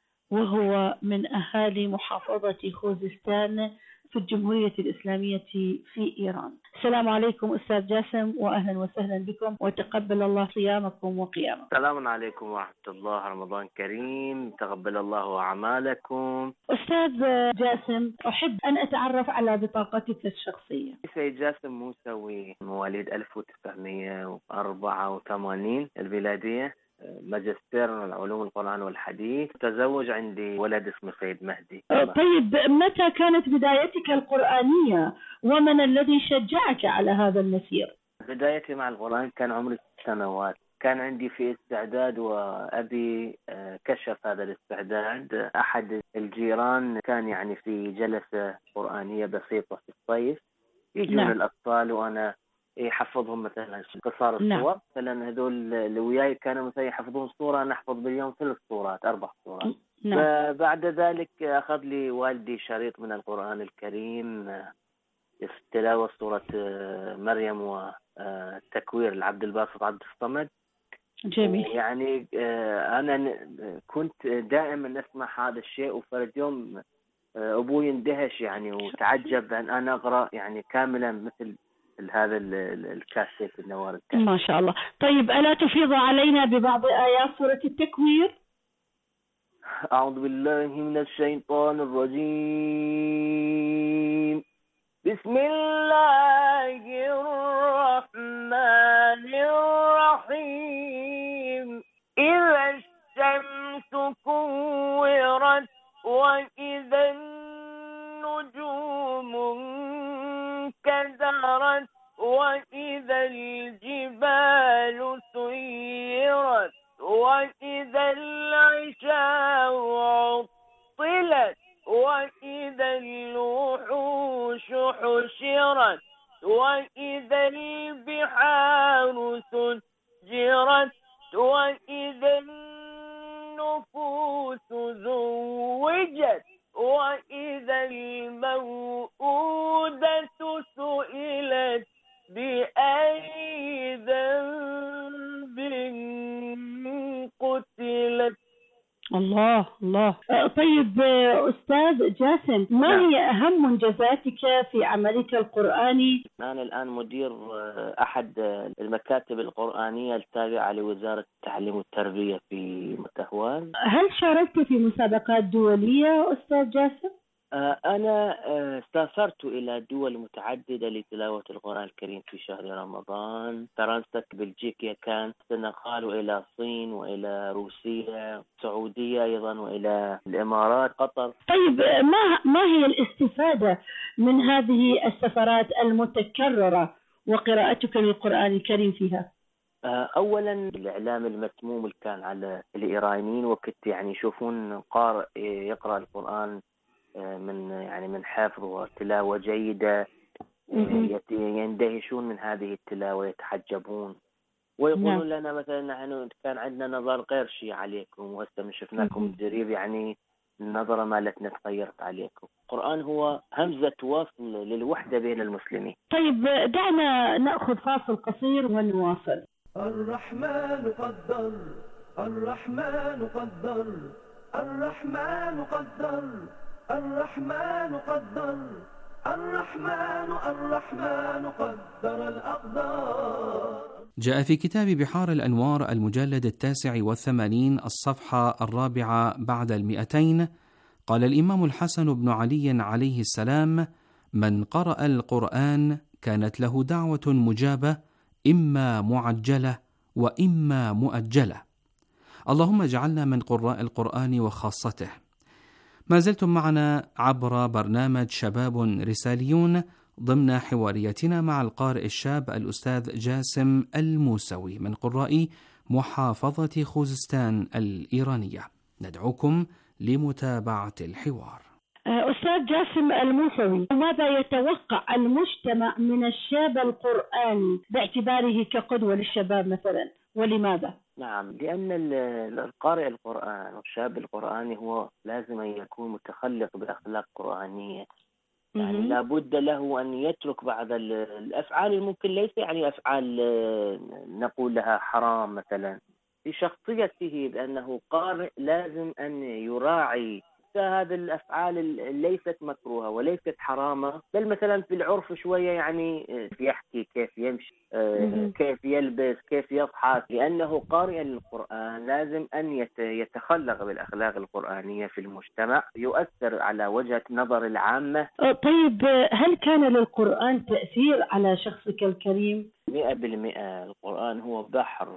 وهو من أهالي محافظة خوزستان في الجمهورية الإسلامية في إيران. السلام عليكم أستاذ جاسم، وأهلا وسهلا بكم وتقبل الله صيامكم وقيامكم. السلام عليكم ورحمة الله، رمضان كريم، تقبل الله أعمالكم. أستاذ جاسم، أحب أن أتعرف على بطاقتك الشخصية. سيد جاسم موسوي، مواليد ألف وتسعمئة وأربعة وثمانين البلادية، ماجستير العلوم القرآن والحديث، تزوج، عندي ولد اسمه سيد مهدي. طيب، متى كانت بدايتك القرآنية ومن الذي شجعك على هذا المسير؟ بدايتي مع القرآن كان عمري ست سنوات، كان عندي في استعداد وأبي كشف هذا الاستعداد. أحد الجيران كان يعني في جلسة قرآنية بسيطة في الصيف، يجون نعم. الأطفال وأنا يحفظهم مثلا قصار الصور. نعم. مثلا هذول اللي وياي كانوا مثلا يحفظون صورة، أنا أحفظ باليوم ثلاث صورات أربع صورات. نعم. فبعد ذلك أخذ لي والدي شريط من القرآن الكريم، تلاوة سورة مريم وتكوير العبد الباسط عبد الصمد. جميل. يعني أنا كنت دائما أسمع هذا الشيء، وفرد يوم أبوي اندهش يعني وتعجب أن أنا أقرأ يعني كاملا مثل هذا الكاسيت النوار الكاسيت. ما شاء الله. طيب، ألا تفيض علينا ببعض آيات سورة التكوير؟ أعوذ بالله من الشيطان الرجيم. بسم الله الرحمن الرحيم. إذا الشمس كورت وإذا النجوم انكدرت وإذا الجبال سيرت وإذا العشار حشرت وإذا البحار سجرت وإذا النفوس زوجت وإذا الموءودة سئلت بأي ذنب قتلت. الله الله. طيب أستاذ جاسم، ما هي أهم منجزاتك في عملك القرآني؟ أنا الآن مدير أحد المكاتب القرآنية التابعة لوزارة التعليم والتربية في متهوان. هل شاركت في مسابقات دولية أستاذ جاسم؟ أنا سافرت إلى دول متعددة لتلاوة القرآن الكريم في شهر رمضان. فرنسا، بلجيكا، كان السنغال، وإلى الصين، وإلى روسيا، السعودية أيضا، وإلى الإمارات، قطر. طيب ما ما هي الاستفادة من هذه السفرات المتكررة وقراءتك للقرآن الكريم فيها؟ أولا الإعلام المسموم اللي كان على الإيرانيين، وكنت يعني يشوفون قارئ يقرأ القرآن من يعني من حفظ وتلاوة جيدة، يندهشون من هذه التلاوة، يتحجبون ويقولون نعم. لنا مثلا نحن كان عندنا نظر غير شيء عليكم، وهسه من شفناكم قريب يعني النظرة مالتنا تغيرت عليكم. القرآن هو همزة وصل للوحدة بين المسلمين. طيب دعنا نأخذ فاصل قصير ونواصل. الرحمن قدر الرحمن قدر الرحمن قدر الرحمن قدر الرحمن الرحمن قدر الأقدار. جاء في كتاب بحار الأنوار المجلد التاسع والثمانين الصفحة الرابعة بعد المئتين، قال الإمام الحسن بن علي عليه السلام: من قرأ القرآن كانت له دعوة مجابة، إما معجلة وإما مؤجلة. اللهم اجعلنا من قراء القرآن وخاصته. ما زلتم معنا عبر برنامج شباب رساليون ضمن حواريتنا مع القارئ الشاب الأستاذ جاسم الموسوي من قراء محافظة خوزستان الإيرانية. ندعوكم لمتابعة الحوار. أستاذ جاسم الموسوي، ماذا يتوقع المجتمع من الشاب القرآني باعتباره كقدوة للشباب مثلا، ولماذا؟ نعم، لأن القارئ القرآن والشاب القرآني هو لازم أن يكون متخلق بأخلاق قرآنية. يعني لابد له أن يترك بعض الأفعال الممكن ليس يعني أفعال نقول لها حرام مثلا في شخصيته، بأنه قارئ لازم أن يراعي هذه الأفعال ليست مكروهة وليست حرامة، بل مثلا في العرف شوية يعني كيف يحكي، كيف يمشي، كيف يلبس، كيف يضحك. لأنه قارئ للقرآن لازم أن يتخلق بالأخلاق القرآنية في المجتمع، يؤثر على وجهة نظر العامة. طيب هل كان للقرآن تأثير على شخصك الكريم؟ مئة بالمئة. القرآن هو بحر،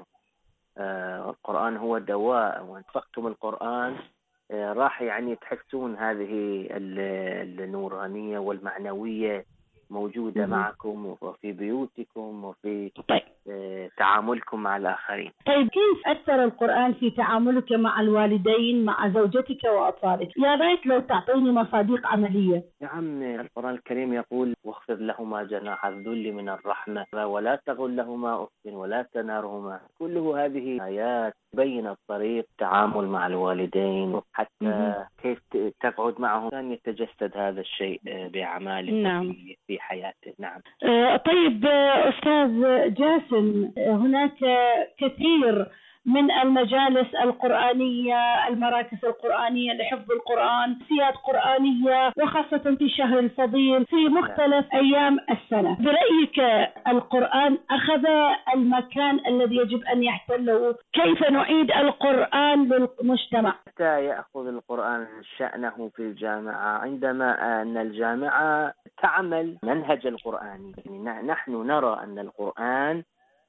القرآن هو دواء، وانفقتم القرآن راح يعني تحسون هذه النورانية والمعنوية موجودة معكم وفي بيوتكم وفي طيب. تعاملكم مع الآخرين. طيب كيف أثر القرآن في تعاملك مع الوالدين، مع زوجتك وأطفالك؟ يا ريت لو تعطيني مصادق عملية. نعم، القرآن الكريم يقول: واخفض لهما جناح الذل من الرحمة ولا تغل لهما أف ولا تنارهما. كله هذه آيات تبين الطريق التعامل مع الوالدين، حتى كيف تقعد معهم كان يتجسد هذا الشيء بأعماله نعم. في حياته. نعم. أه طيب أستاذ جاسم، هناك كثير من المجالس القرآنية، المراكز القرآنية لحفظ القرآن، سياد قرآنية، وخاصة في شهر الفضيل في مختلف أيام السنة. برأيك القرآن أخذ المكان الذي يجب أن يحتله؟ كيف نعيد القرآن للمجتمع؟ حتى يأخذ القرآن شأنه في الجامعة، عندما أن الجامعة تعمل منهج القرآني. يعني نحن نرى أن القرآن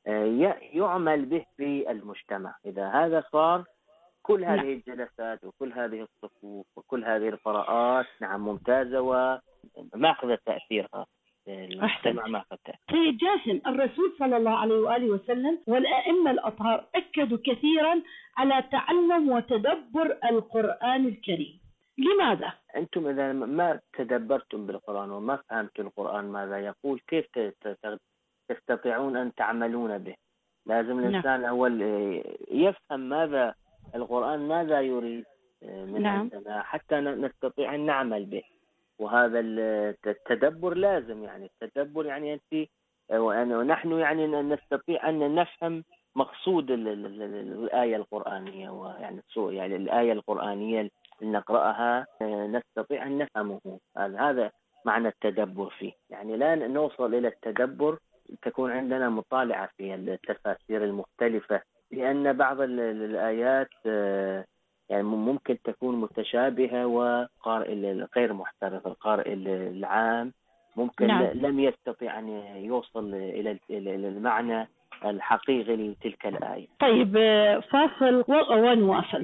يعمل به في المجتمع. إذا هذا صار، كل هذه الجلسات وكل هذه الصفوف وكل هذه القراءات نعم ممتازة وماخذة تأثيرها المجتمع، ماخذ تأثير. سيد جاسم، الرسول صلى الله عليه وآله وسلم والأئمة الأطهار أكدوا كثيرا على تعلم وتدبر القرآن الكريم. لماذا؟ أنتم إذا ما تدبرتم بالقرآن وما فهمتم القرآن ماذا يقول، كيف تستطيعون أن تعملون به؟ لازم الإنسان أول يفهم ماذا القرآن ماذا يريد من نعم. عندنا حتى نستطيع أن نعمل به. وهذا التدبر لازم، يعني التدبر يعني أنت ونحن يعني نستطيع أن نفهم مقصود الآية القرآنية، ويعني يعني الآية القرآنية اللي نقرأها نستطيع أن نفهمه. هذا معنى التدبر فيه، يعني لا نوصل إلى التدبر تكون عندنا مطالعة في التفاسير المختلفة، لأن بعض الآيات يعني ممكن تكون متشابهة وقارئ غير محترف القارئ العام ممكن نعم. لم يستطيع أن يوصل إلى المعنى الحقيقي لتلك الآية. طيب فاصل ونواصل.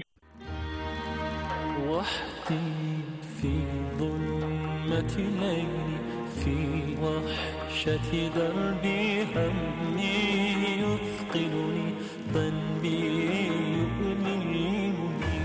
وحدي في ظلمة الليل في وحشة دربي همي يثقلني ذنبي يؤلمني.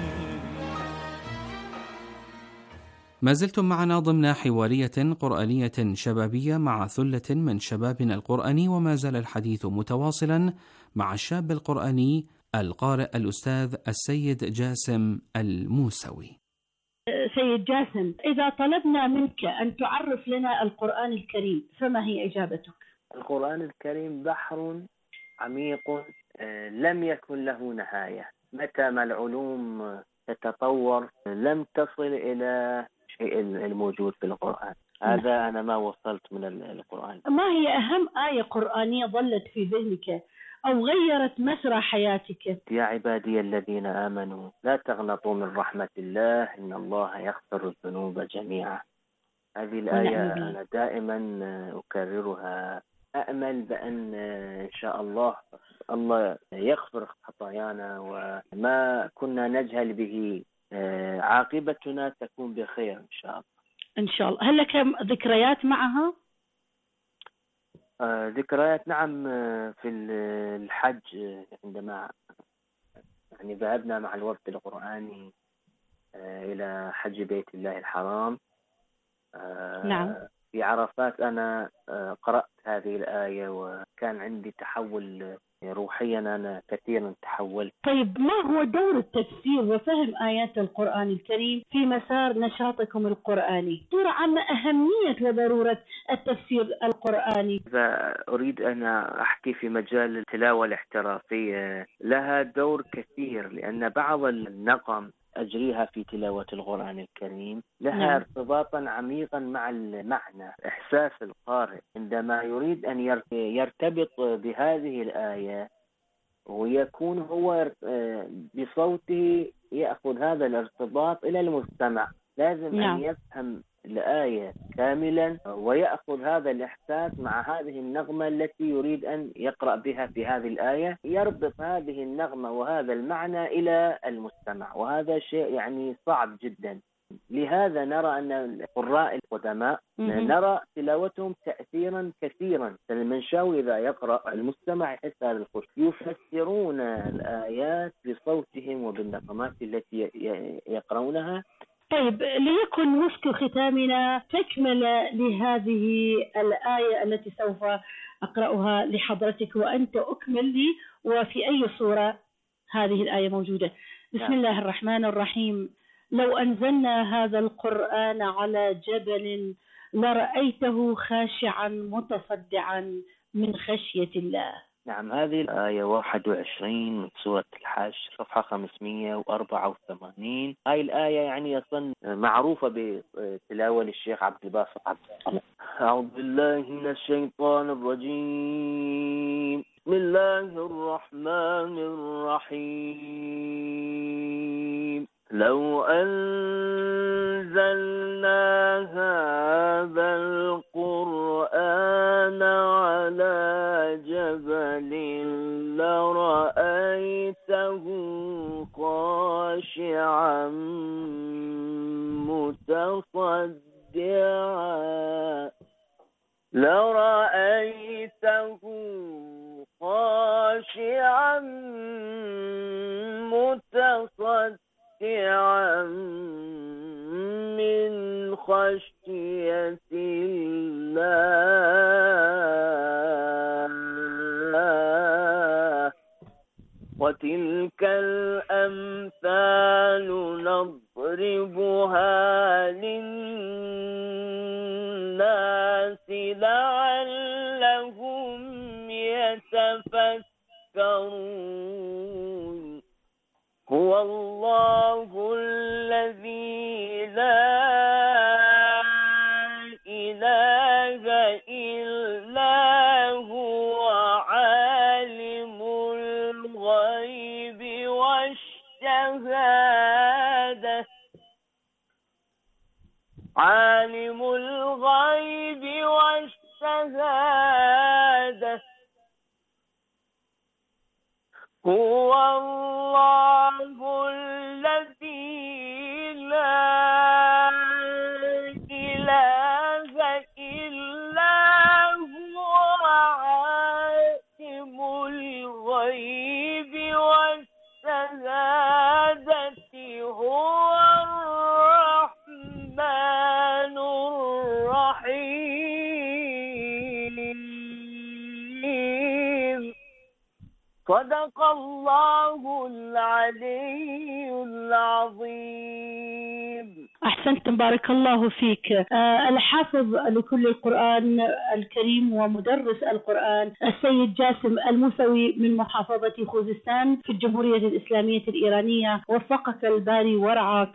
ما زلتم معنا ضمن حوارية قرآنية شبابية مع ثلة من شبابنا القرآني، وما زال الحديث متواصلا مع الشاب القرآني القارئ الأستاذ السيد جاسم الموسوي. سيد جاسم، إذا طلبنا منك أن تعرف لنا القرآن الكريم فما هي إجابتك؟ القرآن الكريم بحر عميق لم يكن له نهاية، متى ما العلوم تتطور لم تصل إلى الشيء الموجود في القرآن. هذا أنا ما وصلت من القرآن. ما هي أهم آية قرآنية ظلت في ذهنك أو غيرت مسرى حياتك؟ يا عبادي الذين آمنوا لا تغنطوا من رحمة الله إن الله يغفر الذنوب جميعا. هذه الآية أنا دائما أكررها، أأمل بأن إن شاء الله الله يغفر خطايانا وما كنا نجهل به عاقبتنا تكون بخير إن شاء الله. إن شاء الله. هل لك ذكريات معها؟ آه ذكريات نعم، في الحج عندما يعني ذهبنا مع الوفد القرآني آه إلى حج بيت الله الحرام. آه نعم. في عرفات أنا آه قرأت هذه الآية وكان عندي تحول روحيا، أنا كثيرا تحولت. طيب ما هو دور التفسير وفهم آيات القرآن الكريم في مسار نشاطكم القرآني؟ صورة عامة أهمية وضرورة التفسير القرآني. إذا أريد أن أحكي في مجال التلاوة الاحترافية لها دور كثير، لأن بعض النغم أجريها في تلاوة القرآن الكريم لها نعم. ارتباطا عميقا مع المعنى. إحساس القارئ عندما يريد أن يرتبط بهذه الآية ويكون هو بصوته يأخذ هذا الارتباط إلى المستمع، لازم نعم. أن يفهم الآية كاملا ويأخذ هذا الإحساس مع هذه النغمة التي يريد أن يقرأ بها في هذه الآية، يربط هذه النغمة وهذا المعنى إلى المستمع، وهذا شيء يعني صعب جدا. لهذا نرى أن القراء القدماء نرى تلاوتهم تأثيرا كثيرا. المنشاوي إذا يقرأ المستمع يحس هذا الخشوع، يفسرون الآيات بصوتهم وبالنغمات التي يقرؤونها. طيب ليكن مسك ختامنا تكمل لهذه الآية التي سوف أقرأها لحضرتك وأنت أكمل لي وفي أي صورة هذه الآية موجودة. بسم الله الرحمن الرحيم. لو أنزلنا هذا القرآن على جبل لرأيته خاشعا متصدعا من خشية الله. نعم، هذه الآية واحد وعشرين من سورة الحشر صفحة خمسمائة وأربعة وثمانين. هاي الآية يعني أصلا معروفة بتلاوة للشيخ عبد الباسط عبد الله. أعوذ بالله من الشيطان الرجيم. بسم الله الرحمن الرحيم. لو أنزلنا هذا القرآن على جبل لرأيته خاشعا متصدعا لرأيته خاشعا متصدعا من خشية الله وتلك الأمثال نضربها للناس لعلهم يتفكرون هو الله الذي لا إله إلا هو عالم الغيب والشهادة عالم الغيب والشهادة هو الله الذي لا إله إلا هو عالم الغيب والشهادة هو الرحمن الرحيم صدق الله العلي العظيم. أحسنتم بارك الله فيك. آه الحافظ لكل القرآن الكريم ومدرس القرآن السيد جاسم الموسوي من محافظة خوزستان في الجمهورية الإسلامية الإيرانية، وفقك الباري ورعاك.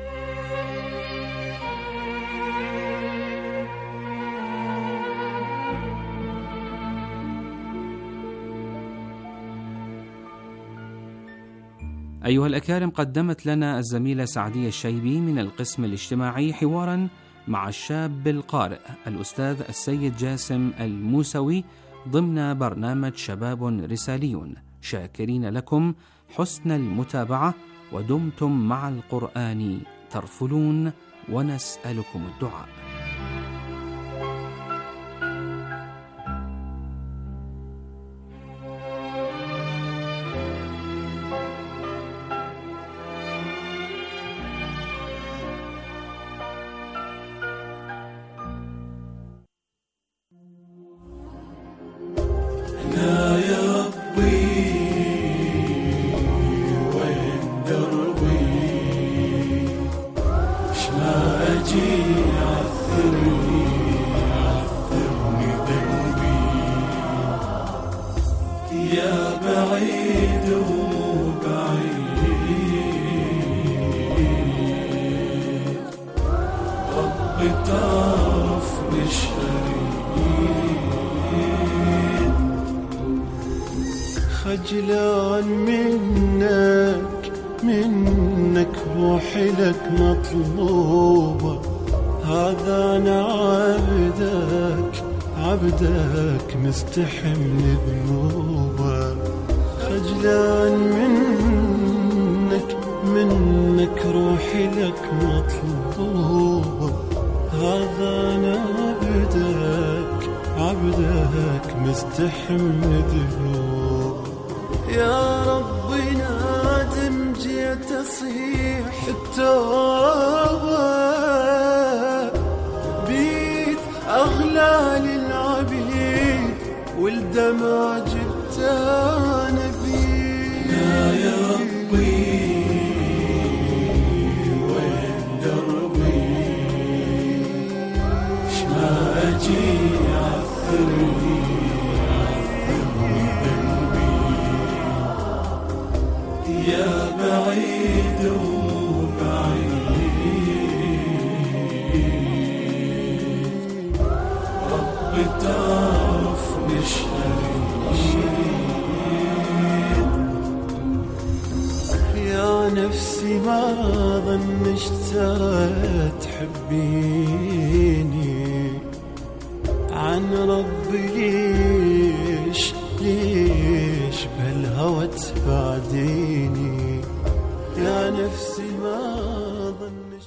أيها الأكارم، قدمت لنا الزميلة سعدية الشيبي من القسم الاجتماعي حوارا مع الشاب القارئ الأستاذ السيد جاسم الموسوي ضمن برنامج شباب رساليون. شاكرين لكم حسن المتابعة، ودمتم مع القرآن ترفلون، ونسألكم الدعاء. خجلان منك منك روحي لك مطلوبة، هذا أنا عبدك عبدك مستحي من ذنوبة. خجلان منك منك روحي لك مطلوبة، هذا أنا عبدك عبدك مستحي من ذنوبة. يا ربي نادم جيت أصيح التوبة، بيت أغلال العبيد والدمع جبت أنا بيد. يا ربي وين دربي، شما أجي عثرني يا بعيد وبعيد، ربي تعرف مش أريد. يا نفسي ما ظنش ترى تحبيني، عن ربي ليش ليش بالهوى تبعد.